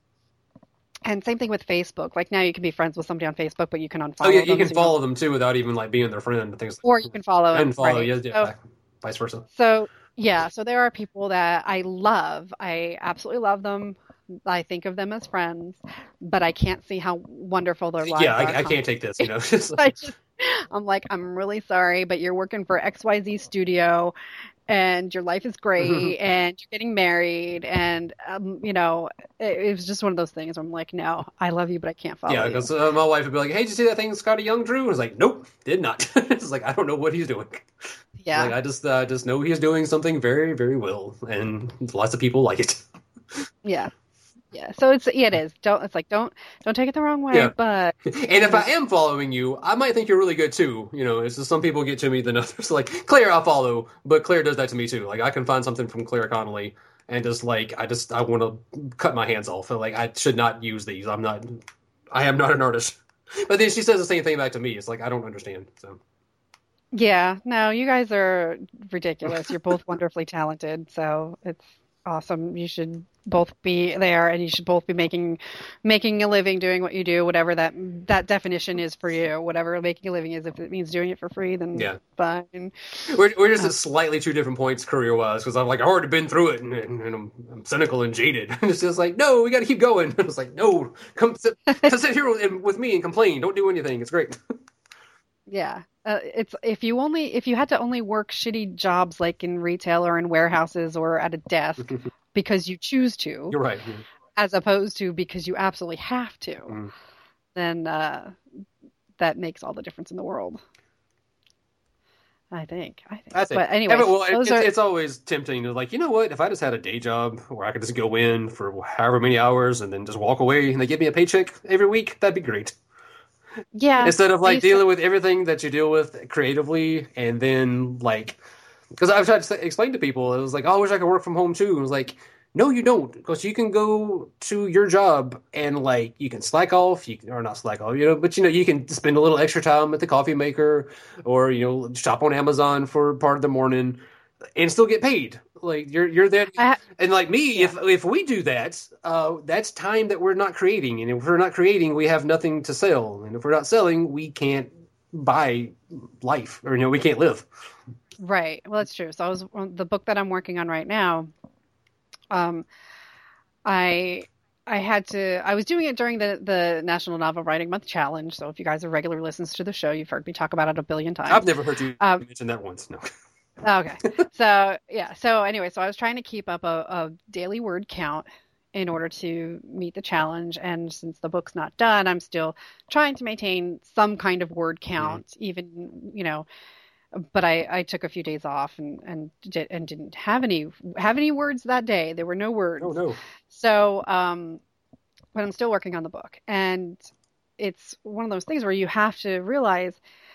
[SPEAKER 1] And same thing with Facebook. Like now you can be friends with somebody on Facebook, but you can unfollow them.
[SPEAKER 2] Oh, yeah, you
[SPEAKER 1] them
[SPEAKER 2] can
[SPEAKER 1] so
[SPEAKER 2] follow
[SPEAKER 1] you
[SPEAKER 2] them too without even like being their friend. Things
[SPEAKER 1] or you can follow
[SPEAKER 2] and
[SPEAKER 1] them.
[SPEAKER 2] follow,
[SPEAKER 1] right?
[SPEAKER 2] yeah, yeah
[SPEAKER 1] so,
[SPEAKER 2] vice versa.
[SPEAKER 1] So, yeah, so there are people that I love. I absolutely love them. I think of them as friends, but I can't see how wonderful their lives
[SPEAKER 2] yeah,
[SPEAKER 1] are.
[SPEAKER 2] Yeah, I, I can't take this, you know.
[SPEAKER 1] I just, I'm like, I'm really sorry, but you're working for X Y Z studio and your life is great and you're getting married. And, um, you know, it, it was just one of those things where I'm like, no, I love you, but I can't follow
[SPEAKER 2] yeah,
[SPEAKER 1] you.
[SPEAKER 2] Yeah, because uh, my wife would be like, hey, did you see that thing Scotty Young drew? I was like, nope, did not. It's like, I don't know what he's doing.
[SPEAKER 1] Yeah.
[SPEAKER 2] Like, I just uh, just know he's doing something very, very well. And lots of people like it.
[SPEAKER 1] Yeah. Yeah, so it's yeah, it is. Don't it's like don't don't take it the wrong way.
[SPEAKER 2] Yeah.
[SPEAKER 1] But
[SPEAKER 2] and if I am following you, I might think you're really good too. You know, it's just some people get to me than others. Like Claire, I follow, but Claire does that to me too. Like I can find something from Claire Connolly and just like I just I want to cut my hands off. Like I should not use these. I'm not. I am not an artist. But then she says the same thing back to me. It's like I don't understand. So.
[SPEAKER 1] Yeah, no, you guys are ridiculous. You're both wonderfully talented, so it's awesome. You should both be there, and you should both be making making a living doing what you do, whatever that that definition is for you. Whatever making a living is, if it means doing it for free, then
[SPEAKER 2] yeah,
[SPEAKER 1] fine.
[SPEAKER 2] We're we're just uh, at slightly two different points career wise because I'm like I've already been through it, and, and, and I'm, I'm cynical and jaded. And it's just like no, we got to keep going. And it's like no, come sit, sit here with, with me and complain. Don't do anything. It's great.
[SPEAKER 1] Yeah. Uh, it's if you only if you had to only work shitty jobs like in retail or in warehouses or at a desk because you choose to,
[SPEAKER 2] You're right. Yeah.
[SPEAKER 1] as opposed to because you absolutely have to,
[SPEAKER 2] Mm.
[SPEAKER 1] then uh, that makes all the difference in the world. I think. I think.
[SPEAKER 2] I think.
[SPEAKER 1] But
[SPEAKER 2] Yeah,
[SPEAKER 1] anyways,
[SPEAKER 2] but, well, it,
[SPEAKER 1] those
[SPEAKER 2] it's
[SPEAKER 1] are
[SPEAKER 2] it's always tempting to like, you know what? If I just had a day job where I could just go in for however many hours and then just walk away and they give me a paycheck every week, that'd be great.
[SPEAKER 1] yeah.
[SPEAKER 2] Instead of
[SPEAKER 1] I
[SPEAKER 2] like
[SPEAKER 1] used to
[SPEAKER 2] dealing with everything that you deal with creatively and then like, because I've tried to say- explain to people, it was like, oh, I wish I could work from home too. It was like, no, you don't, because you can go to your job and like you can slack off, you can, or not slack off, you know, but you know you can spend a little extra time at the coffee maker, or you know shop on Amazon for part of the morning and still get paid. Like you're you're there,
[SPEAKER 1] I,
[SPEAKER 2] and like me,
[SPEAKER 1] yeah.
[SPEAKER 2] if if we do that, uh, that's time that we're not creating, and if we're not creating, we have nothing to sell, and if we're not selling, we can't buy life, or you know we can't live.
[SPEAKER 1] Right. Well, that's true. So I was the book that I'm working on right now. Um, I I had to. I was doing it during the the National Novel Writing Month Challenge. So if you guys are regular listeners to the show, you've heard me talk about it a billion
[SPEAKER 2] I've
[SPEAKER 1] times.
[SPEAKER 2] never heard you
[SPEAKER 1] Um,
[SPEAKER 2] mention that once. No.
[SPEAKER 1] okay. So yeah. So anyway, so I was trying to keep up a, a daily word count in order to meet the challenge. And since the book's not done, I'm still trying to maintain some kind of word count, mm-hmm. even you know. But I, I took a few days off and and did and didn't have any have any words that day. There were no words.
[SPEAKER 2] Oh no.
[SPEAKER 1] So um, but I'm still working on the book, and it's one of those things where you have to realize,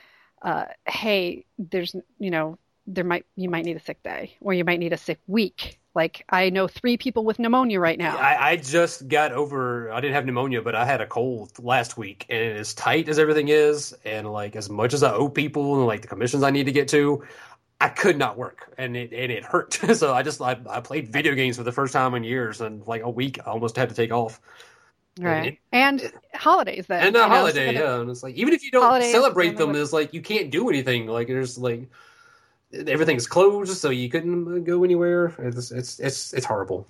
[SPEAKER 1] uh, hey, there's you know there might you might need a sick day or you might need a sick week. Like I know three people with pneumonia right now.
[SPEAKER 2] I, I just got over. I didn't have pneumonia, but I had a cold last week, and as tight as everything is, and like as much as I owe people, and like the commissions I need to get to, I could not work, and it and it hurt. So I just I, I played video games for the first time in years, and like a week I almost had to take off.
[SPEAKER 1] Right, and, it, and holidays then,
[SPEAKER 2] and a holiday, know, so yeah. And it's like even if you don't celebrate them, it's like you can't do anything. Like there's like. Everything's closed, so you couldn't go anywhere. It's it's it's it's horrible.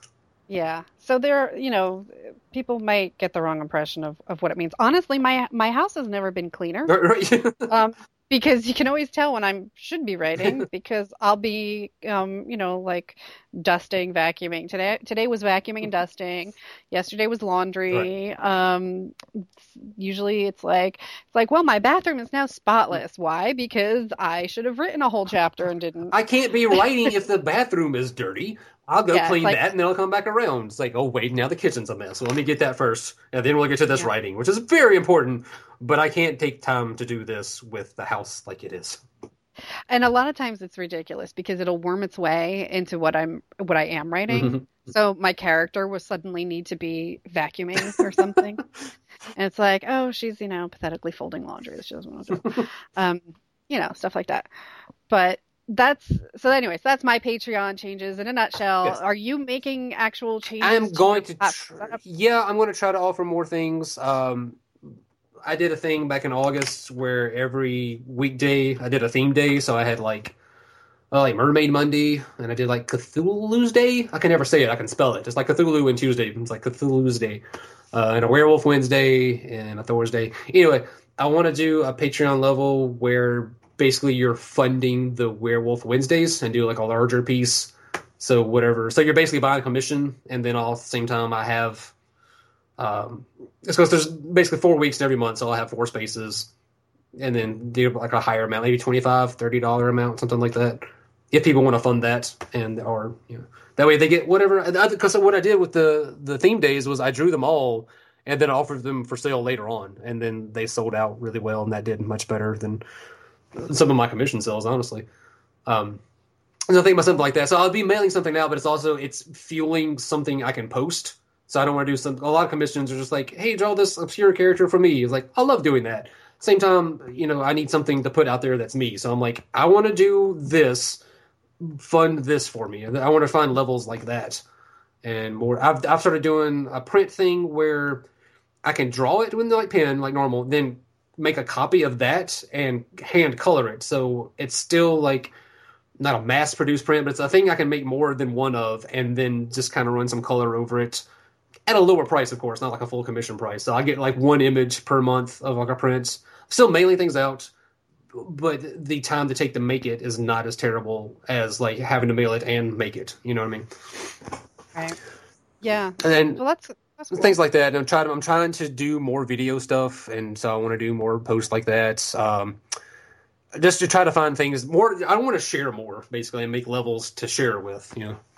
[SPEAKER 1] Yeah. So there, you know, people might get the wrong impression of, of what it means. Honestly, my my house has never been cleaner. um, because you can always tell when I should be writing because I'll be, um, you know, like dusting, vacuuming. Today today was vacuuming and dusting. Yesterday was laundry. Right. Um, usually it's like it's like, well, my bathroom is now spotless. Why? Because I should have written a whole chapter and didn't.
[SPEAKER 2] I can't be writing if the bathroom is dirty. I'll go yeah, clean like, that and then I'll come back around. It's like, oh, wait, now the kitchen's a mess. So let me get that first. And then we'll get to this yeah. writing, which is very important. But I can't take time to do this with the house like it is.
[SPEAKER 1] And a lot of times it's ridiculous because it'll worm its way into what I'm what I am writing. So my character will suddenly need to be vacuuming or something. And it's like, oh, she's, you know, pathetically folding laundry that she doesn't want to do. um, you know, stuff like that. But that's so anyways, that's my Patreon changes in a nutshell. Yes. Are you making actual changes?
[SPEAKER 2] I'm going to, to tr- yeah, I'm going to try to offer more things. Um, I did a thing back in August where every weekday I did a theme day. So I had like, uh, like Mermaid Monday, and I did like Cthulhu's Day. I can never say it. I can spell it. It's like Cthulhu and Tuesday. It's like Cthulhu's Day. Uh, and a Werewolf Wednesday and a Thursday. Anyway, I want to do a Patreon level where basically you're funding the Werewolf Wednesdays and do like a larger piece. So whatever. So you're basically buying commission, and then all at the same time I have um it's because there's basically four weeks in every month, so I'll have four spaces and then do like a higher amount, maybe twenty-five dollars, thirty dollars amount, something like that. If people want to fund that, and or you know, that way they get whatever. Because what I did with the the theme days was I drew them all and then offered them for sale later on, and then they sold out really well, and that did much better than some of my commission sales, honestly. Um, so I think about something like that. So I'll be mailing something now, but it's also it's fueling something I can post. So I don't want to do some. A lot of commissions are just like, hey, draw this obscure character for me. It's like I love doing that. Same time, you know, I need something to put out there that's me. So I'm like, I want to do this. Fund this for me. I want to find levels like that and more. I've I've started doing a print thing where I can draw it with like pen like normal, then make a copy of that and hand color it. So it's still like not a mass produced print, but it's a thing I can make more than one of, and then just kind of run some color over it at a lower price, of course, not like a full commission price. So I get like one image per month of like a print. Still mailing things out. but the time to take to make it is not as terrible as like having to mail it and make it. You know what I mean?
[SPEAKER 1] Right. Yeah.
[SPEAKER 2] And then
[SPEAKER 1] well, that's, that's cool.
[SPEAKER 2] things like that. And I'm trying. I'm trying to do more video stuff, and so I want to do more posts like that. Um, just to try to find things more. I want to share more, basically, and make levels to share with. You know.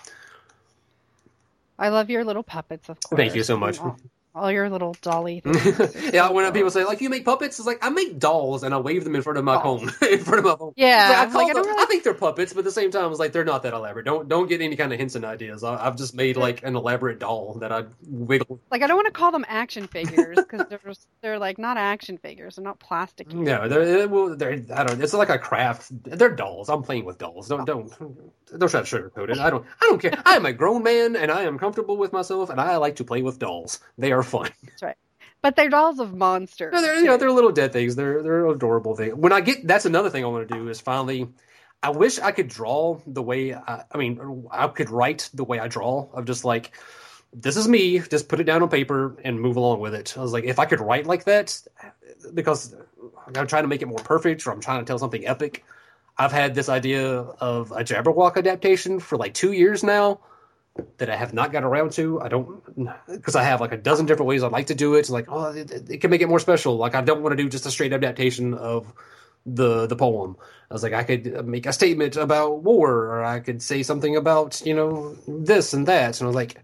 [SPEAKER 1] I love your little puppets, of course.
[SPEAKER 2] Thank you so much.
[SPEAKER 1] All, all your little dolly things.
[SPEAKER 2] Yeah, when people say, like, you make puppets, it's like, I make dolls, and I wave them in front of my
[SPEAKER 1] dolls.
[SPEAKER 2] home. in front of my home.
[SPEAKER 1] Yeah.
[SPEAKER 2] Like, I, call
[SPEAKER 1] like,
[SPEAKER 2] them,
[SPEAKER 1] I, really...
[SPEAKER 2] I think they're puppets, but at the same time, it's like, they're not that elaborate. Don't don't get any kind of hints and ideas. I, I've just made, like, an elaborate doll that I wiggle.
[SPEAKER 1] Like, I don't want to call them action figures, because they're, they're, like, not action figures. They're not plastic.
[SPEAKER 2] No, they're, well, they're, I don't it's like a craft. They're dolls. I'm playing with dolls. Don't, don't, don't try to sugarcoat it. I don't, I don't care. I am a grown man, and I am comfortable with myself, and I like to play with dolls. They are fun.
[SPEAKER 1] That's right. But they're dolls of monsters.
[SPEAKER 2] No, they're you know they're little dead things. They're they're adorable things. When I get that's another thing I want to do is finally. I wish I could draw the way I, I mean I could write the way I draw. Of just like this is me. Just put it down on paper and move along with it. I was like if I could write like that because I'm trying to make it more perfect or I'm trying to tell something epic. I've had this idea of a Jabberwock adaptation for like two years now. That I have not got around to. I don't, because I have like a dozen different ways I'd like to do it. It's like, oh, it, it can make it more special. Like, I don't want to do just a straight adaptation of the the poem. I was like, I could make a statement about war, or I could say something about, you know, this and that. And I was like,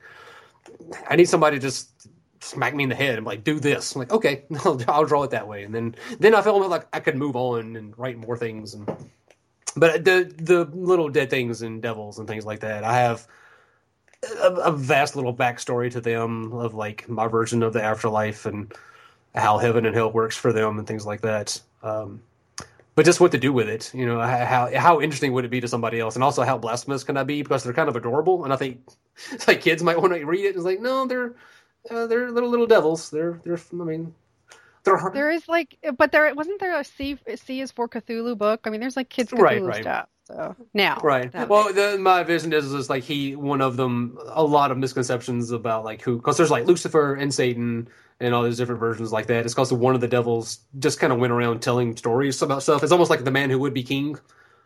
[SPEAKER 2] I need somebody to just smack me in the head and like, do this. I'm like, okay, I'll, I'll draw it that way. And then, then I felt like I could move on and write more things. And but the the little dead things and devils and things like that, I have. A, a vast little backstory to them of like my version of the afterlife and how heaven and hell works for them and things like that. Um, but just what to do with it, you know, how how interesting would it be to somebody else, and also how blasphemous can I be because they're kind of adorable, and I think it's like kids might want to read it. It's like no, they're uh, they're little little devils. They're they're I mean. Hard.
[SPEAKER 1] There is like, but there wasn't there a C, C is for Cthulhu book. I mean, there's like kids Cthulhu
[SPEAKER 2] right, right.
[SPEAKER 1] stuff. So now,
[SPEAKER 2] right. Well, the, my vision is is like he one of them. A lot of misconceptions about like who, because there's like Lucifer and Satan and all these different versions like that. It's because one of the devils just kind of went around telling stories about stuff. It's almost like the man who would be king,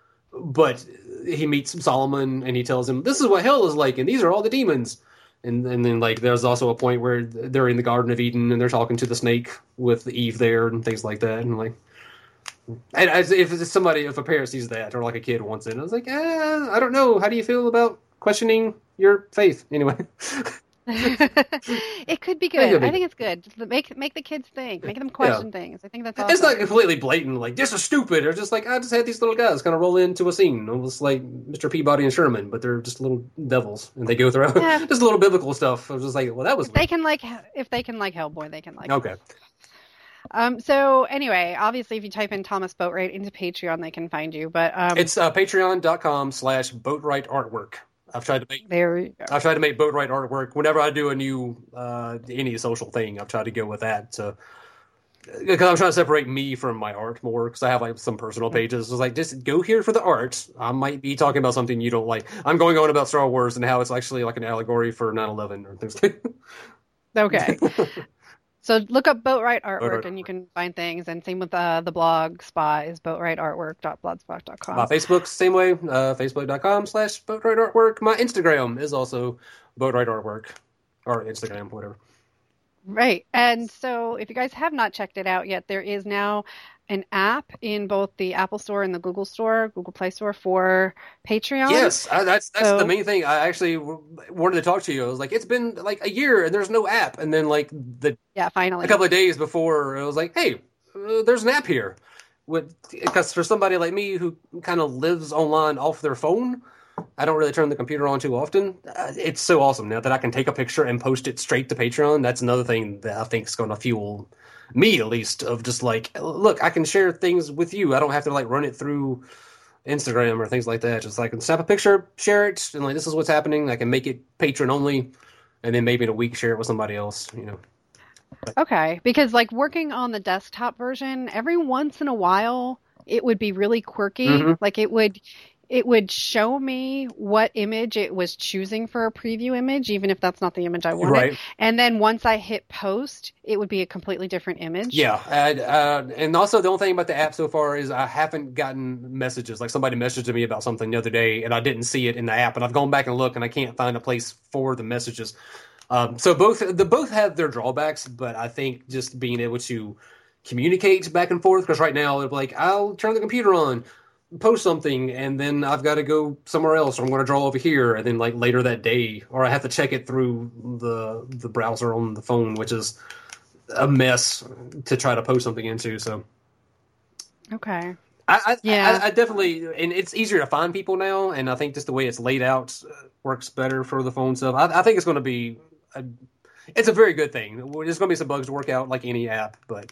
[SPEAKER 2] but he meets Solomon and he tells him this is what hell is like, and these are all the demons. And and then like there's also a point where they're in the Garden of Eden and they're talking to the snake with Eve there and things like that, and like, and as if somebody, if a parent sees that or like a kid wants it, I was like, eh, I don't know. How do you feel about questioning your faith anyway?
[SPEAKER 1] It could be good. Could be. I think it's good. Just make make the kids think, make them question yeah. things. I think that's awesome.
[SPEAKER 2] It's not completely blatant, like this is stupid, or just like I just had these little guys kind of roll into a scene, almost like Mister Peabody and Sherman, but they're just little devils, and they go through yeah. just little biblical stuff. I was just like, well, that was.
[SPEAKER 1] If they can like, if they can like Hellboy, they can like.
[SPEAKER 2] Okay.
[SPEAKER 1] Um. So anyway, obviously, if you type in Thomas Boatwright into Patreon, they can find you. But um,
[SPEAKER 2] it's uh, patreon dot com slash Boatwright Artwork. I've tried to make
[SPEAKER 1] there we go.
[SPEAKER 2] I've tried to make Boatwright artwork. Whenever I do a new uh, any social thing, I've tried to go with that. So because I'm trying to separate me from my art more, because I have like some personal pages. It's like just go here for the art. I might be talking about something you don't like. I'm going on about Star Wars and how it's actually like an allegory for nine eleven or things like that.
[SPEAKER 1] Okay. So look up Boatwright Artwork, Boatwright and you can find things. And same with uh, the blog spot is boatwright artwork dot blogspot dot com.
[SPEAKER 2] My Facebook, same way, uh, facebook dot com slash Boatwright Artwork. My Instagram is also Boatwright Artwork, or Instagram, whatever.
[SPEAKER 1] Right. And so if you guys have not checked it out yet, there is now an app in both the Apple Store and the Google Store, Google Play Store for Patreon.
[SPEAKER 2] Yes, I, that's that's
[SPEAKER 1] so,
[SPEAKER 2] the main thing. I actually wanted to talk to you. I was like, it's been like a year and there's no app. And then like the
[SPEAKER 1] yeah, finally
[SPEAKER 2] a couple of days before, it was like, hey, uh, there's an app here. Because for somebody like me who kind of lives online off their phone, I don't really turn the computer on too often. Uh, it's so awesome now that I can take a picture and post it straight to Patreon. That's another thing that I think is going to fuel me, at least, of just like, look, I can share things with you. I don't have to like run it through Instagram or things like that. Just like, I can snap a picture, share it, and like, this is what's happening. I can make it patron only, and then maybe in a week share it with somebody else, you know. But,
[SPEAKER 1] okay, because like working on the desktop version, every once in a while, it would be really quirky. Mm-hmm. Like it would... it would show me what image it was choosing for a preview image, even if that's not the image I wanted.
[SPEAKER 2] Right.
[SPEAKER 1] And then once I hit post, it would be a completely different image.
[SPEAKER 2] Yeah. And, uh, and also the only thing about the app so far is I haven't gotten messages. Like somebody messaged me about something the other day and I didn't see it in the app, and I've gone back and looked and I can't find a place for the messages. Um, so both, the both have their drawbacks, but I think just being able to communicate back and forth, because right now it'll be like, I'll turn the computer on, post something, and then I've got to go somewhere else, or I'm going to draw over here, and then like later that day, or I have to check it through the the browser on the phone, which is a mess to try to post something into. So
[SPEAKER 1] okay,
[SPEAKER 2] I, I
[SPEAKER 1] yeah,
[SPEAKER 2] I, I definitely, and it's easier to find people now, and I think just the way it's laid out works better for the phone stuff. I, I think it's going to be a, it's a very good thing. There's going to be some bugs to work out like any app, but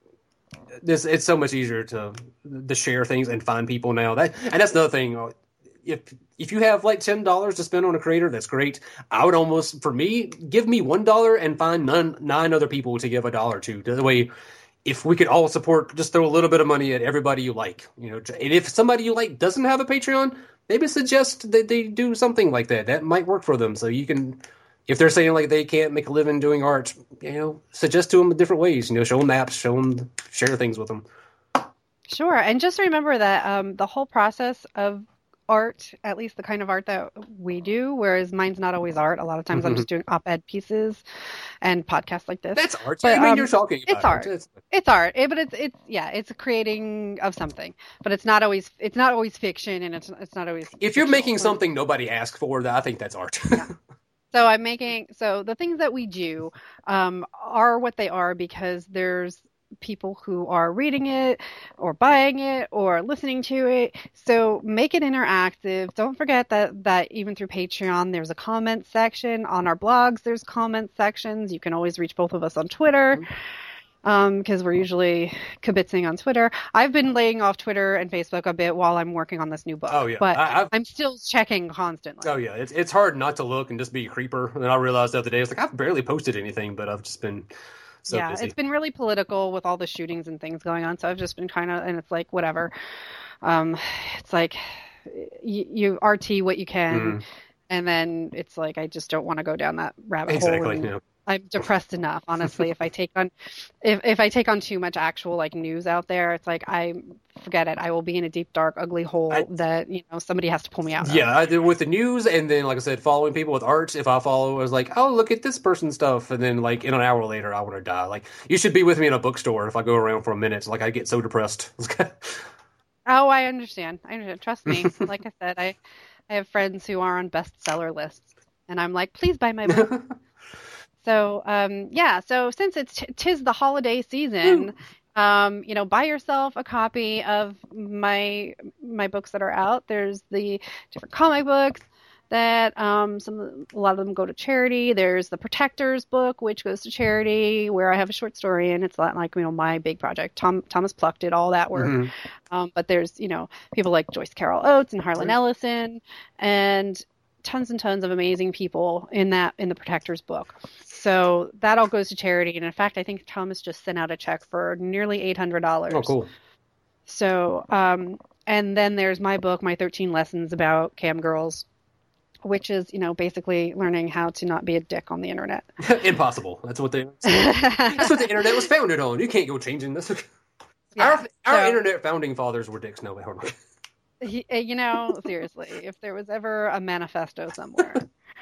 [SPEAKER 2] This it's so much easier to to share things and find people now. That and that's another thing. If if you have like ten dollars to spend on a creator, that's great. I would almost, for me, give me one dollar and find nine nine other people to give a dollar to. The way, if we could all support, just throw a little bit of money at everybody you like. You know, and if somebody you like doesn't have a Patreon, maybe suggest that they do something like that. That might work for them. So you can. If they're saying like they can't make a living doing art, you know, suggest to them different ways. You know, show them apps, show them, share things with them.
[SPEAKER 1] Sure. And just remember that um, the whole process of art, at least the kind of art that we do, whereas mine's not always art. A lot of times mm-hmm. I'm just doing op-ed pieces and podcasts like this.
[SPEAKER 2] That's art.
[SPEAKER 1] But,
[SPEAKER 2] I mean,
[SPEAKER 1] um,
[SPEAKER 2] you're talking about
[SPEAKER 1] it's art.
[SPEAKER 2] It. It's,
[SPEAKER 1] it's art. It, but it's it's yeah, it's a creating of something. But it's not always it's not always fiction, and it's it's not always.
[SPEAKER 2] If you're making something nobody asked for, I think that's art.
[SPEAKER 1] Yeah. So I'm making, so the things that we do um, are what they are because there's people who are reading it or buying it or listening to it. So make it interactive. Don't forget that, that even through Patreon, there's a comment section. On our blogs, there's comment sections. You can always reach both of us on Twitter. Mm-hmm. Um, because we're usually kibitzing on Twitter. I've been laying off Twitter and Facebook a bit while I'm working on this new book.
[SPEAKER 2] Oh yeah,
[SPEAKER 1] but
[SPEAKER 2] I,
[SPEAKER 1] I'm still checking constantly.
[SPEAKER 2] Oh yeah, it's it's hard not to look and just be a creeper. And then I realized the other day, I was like, I've barely posted anything, but I've just been so
[SPEAKER 1] yeah,
[SPEAKER 2] busy.
[SPEAKER 1] It's been really political with all the shootings and things going on. So I've just been kind of, and it's like whatever. Um, it's like you, you R T what you can, mm. and then it's like I just don't want to go down that rabbit
[SPEAKER 2] exactly,
[SPEAKER 1] hole. And,
[SPEAKER 2] yeah.
[SPEAKER 1] I'm depressed enough, honestly. If I take on, if if I take on too much actual like news out there, it's like I forget it. I will be in a deep, dark, ugly hole I, that you know somebody has to pull me out of.
[SPEAKER 2] Yeah, I do with the news, and then like I said, following people with art. If I follow, I was like, oh, look at this person's stuff, and then like in an hour later, I want to die. Like you should be with me in a bookstore if I go around for a minute. Like I get so depressed.
[SPEAKER 1] Oh, I understand. I understand. Trust me. Like I said, I I have friends who are on bestseller lists, and I'm like, please buy my book. So, um, yeah, so since it's t- tis the holiday season, um, you know, buy yourself a copy of my my books that are out. There's the different comic books that um, some a lot of them go to charity. There's the Protectors book, which goes to charity, where I have a short story, and it's not like, you know, my big project. Tom Thomas Pluck did all that work. Mm-hmm. Um, but there's, you know, people like Joyce Carol Oates and Harlan Ellison, and tons and tons of amazing people in that in the Protectors book. So that all goes to charity. And in fact, I think Thomas just sent out a check for nearly eight hundred dollars.
[SPEAKER 2] Oh, cool.
[SPEAKER 1] So, um, and then there's my book, My thirteen Lessons About Cam Girls, which is, you know, basically learning how to not be a dick on the internet.
[SPEAKER 2] Impossible. That's what they, that's what the internet was founded on. You can't go changing this. Yeah, our our so, internet founding fathers were dicks. No, wait, hold on.
[SPEAKER 1] He, you know, seriously, if there was ever a manifesto somewhere.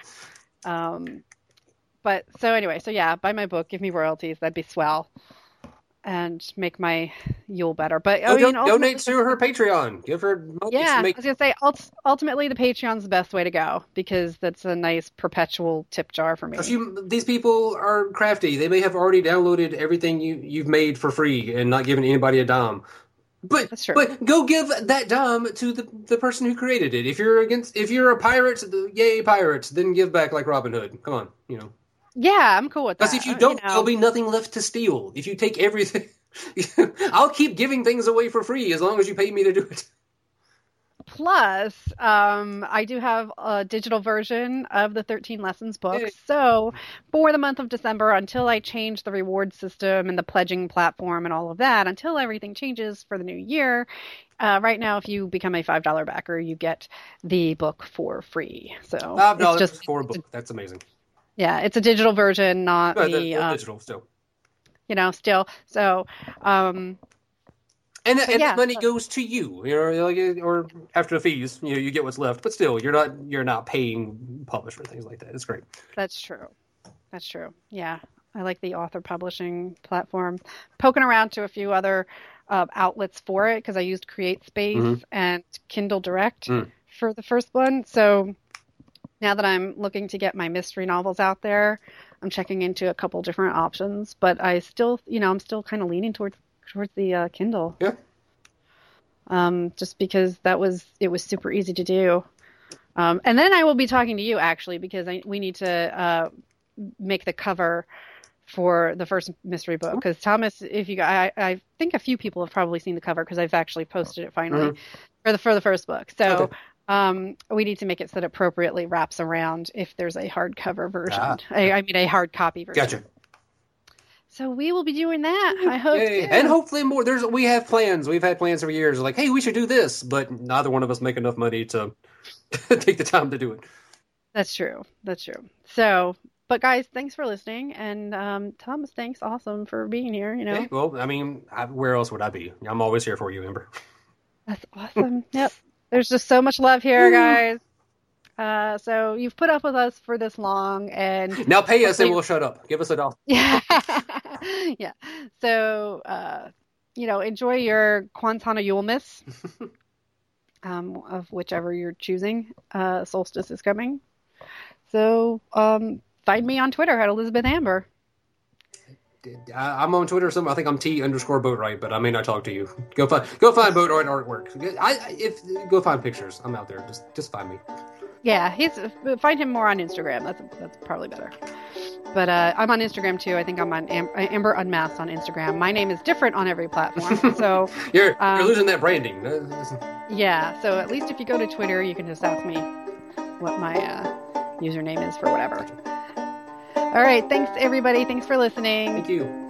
[SPEAKER 1] um, but so anyway, so yeah, buy my book, give me royalties, that'd be swell, and make my Yule better. But
[SPEAKER 2] oh, I mean, donate to her Patreon, give her.
[SPEAKER 1] Yeah,
[SPEAKER 2] make...
[SPEAKER 1] I was gonna say, ultimately, the Patreon's the best way to go because that's a nice perpetual tip jar for me.
[SPEAKER 2] You, these people are crafty; they may have already downloaded everything you you've made for free and not given anybody a dime. But but go give that dime to the, the person who created it. If you're against, if you're a pirate, yay pirates, then give back like Robin Hood. Come on, you know.
[SPEAKER 1] Yeah, I'm cool with that.
[SPEAKER 2] Because if you don't, you know, there'll be nothing left to steal. If you take everything, I'll keep giving things away for free as long as you pay me to do it.
[SPEAKER 1] plus, um, I do have a digital version of the thirteen Lessons book.
[SPEAKER 2] Yay.
[SPEAKER 1] So for the month of December, until I change the reward system and the pledging platform and all of that, until everything changes for the new year, uh, right now, if you become a five dollar backer, you get the book for free. So
[SPEAKER 2] five dollars
[SPEAKER 1] it's just
[SPEAKER 2] for a book. That's amazing.
[SPEAKER 1] Yeah, it's a digital version, not
[SPEAKER 2] No,
[SPEAKER 1] the,
[SPEAKER 2] the, the
[SPEAKER 1] uh,
[SPEAKER 2] digital still.
[SPEAKER 1] you know, still. So, um,
[SPEAKER 2] And, and
[SPEAKER 1] yeah,
[SPEAKER 2] the money
[SPEAKER 1] so-
[SPEAKER 2] goes to you, you know, like, or after the fees, you know, you get what's left. But still, you're not you're not paying publisher things like that. It's great.
[SPEAKER 1] that's true. That's true. Yeah, I like the author publishing platform. Poking around to a few other uh, outlets for it because I used CreateSpace
[SPEAKER 2] Mhm.
[SPEAKER 1] and Kindle Direct
[SPEAKER 2] Mm.
[SPEAKER 1] for the first one. So now that I'm looking to get my mystery novels out there, I'm checking into a couple different options. But I still, you know, I'm still kind of leaning towards towards the uh, Kindle.
[SPEAKER 2] Yeah.
[SPEAKER 1] Um, just because that was it was super easy to do. Um, and then I will be talking to you actually because I, we need to uh, make the cover for the first mystery book. Because Thomas, if you, I, I think a few people have probably seen the cover because I've actually posted it finally
[SPEAKER 2] Mhm.
[SPEAKER 1] for the for the first book. So
[SPEAKER 2] Okay.
[SPEAKER 1] um, we need to make it so that appropriately wraps around if there's a hardcover version.
[SPEAKER 2] Ah.
[SPEAKER 1] I, I mean a hard copy version.
[SPEAKER 2] Gotcha.
[SPEAKER 1] So we will be doing that. I hope.
[SPEAKER 2] Yay.
[SPEAKER 1] soon.
[SPEAKER 2] And hopefully more. There's we have plans. We've had plans for years. Like, hey, we should do this, but neither one of us make enough money to take the time to do it.
[SPEAKER 1] That's true. That's true. So, but guys, thanks for listening, and um, Thomas, thanks, awesome for being here. You know,
[SPEAKER 2] Hey, well, I mean, I, where else would I be? I'm always here for you, Amber.
[SPEAKER 1] that's awesome. Yep. There's just so much love here, guys. Uh, so you've put up with us for this long, and
[SPEAKER 2] Now pay us
[SPEAKER 1] hopefully-
[SPEAKER 2] and we'll shut up. Give us a dollar.
[SPEAKER 1] yeah, yeah. So uh, you know, enjoy your Quantana Yulemas, um, of whichever you're choosing. Uh, solstice is coming. So um, find me on Twitter at Elizabeth Amber.
[SPEAKER 2] I- I'm on Twitter or something. I think I'm T underscore Boatwright, but I may not talk to you. Go find go find Boatwright artwork. I if go find pictures. I'm out there. Just just find me.
[SPEAKER 1] Yeah, he's find him more on Instagram. That's that's probably better. But uh, I'm on Instagram too. I think I'm on Am- Amber Unmasked on Instagram. My name is different on every platform. So
[SPEAKER 2] You're
[SPEAKER 1] Um,
[SPEAKER 2] you're losing that branding.
[SPEAKER 1] yeah, so at least if you go to Twitter, you can just ask me what my uh, username is for whatever. All right, thanks everybody. Thanks for listening.
[SPEAKER 2] Thank you.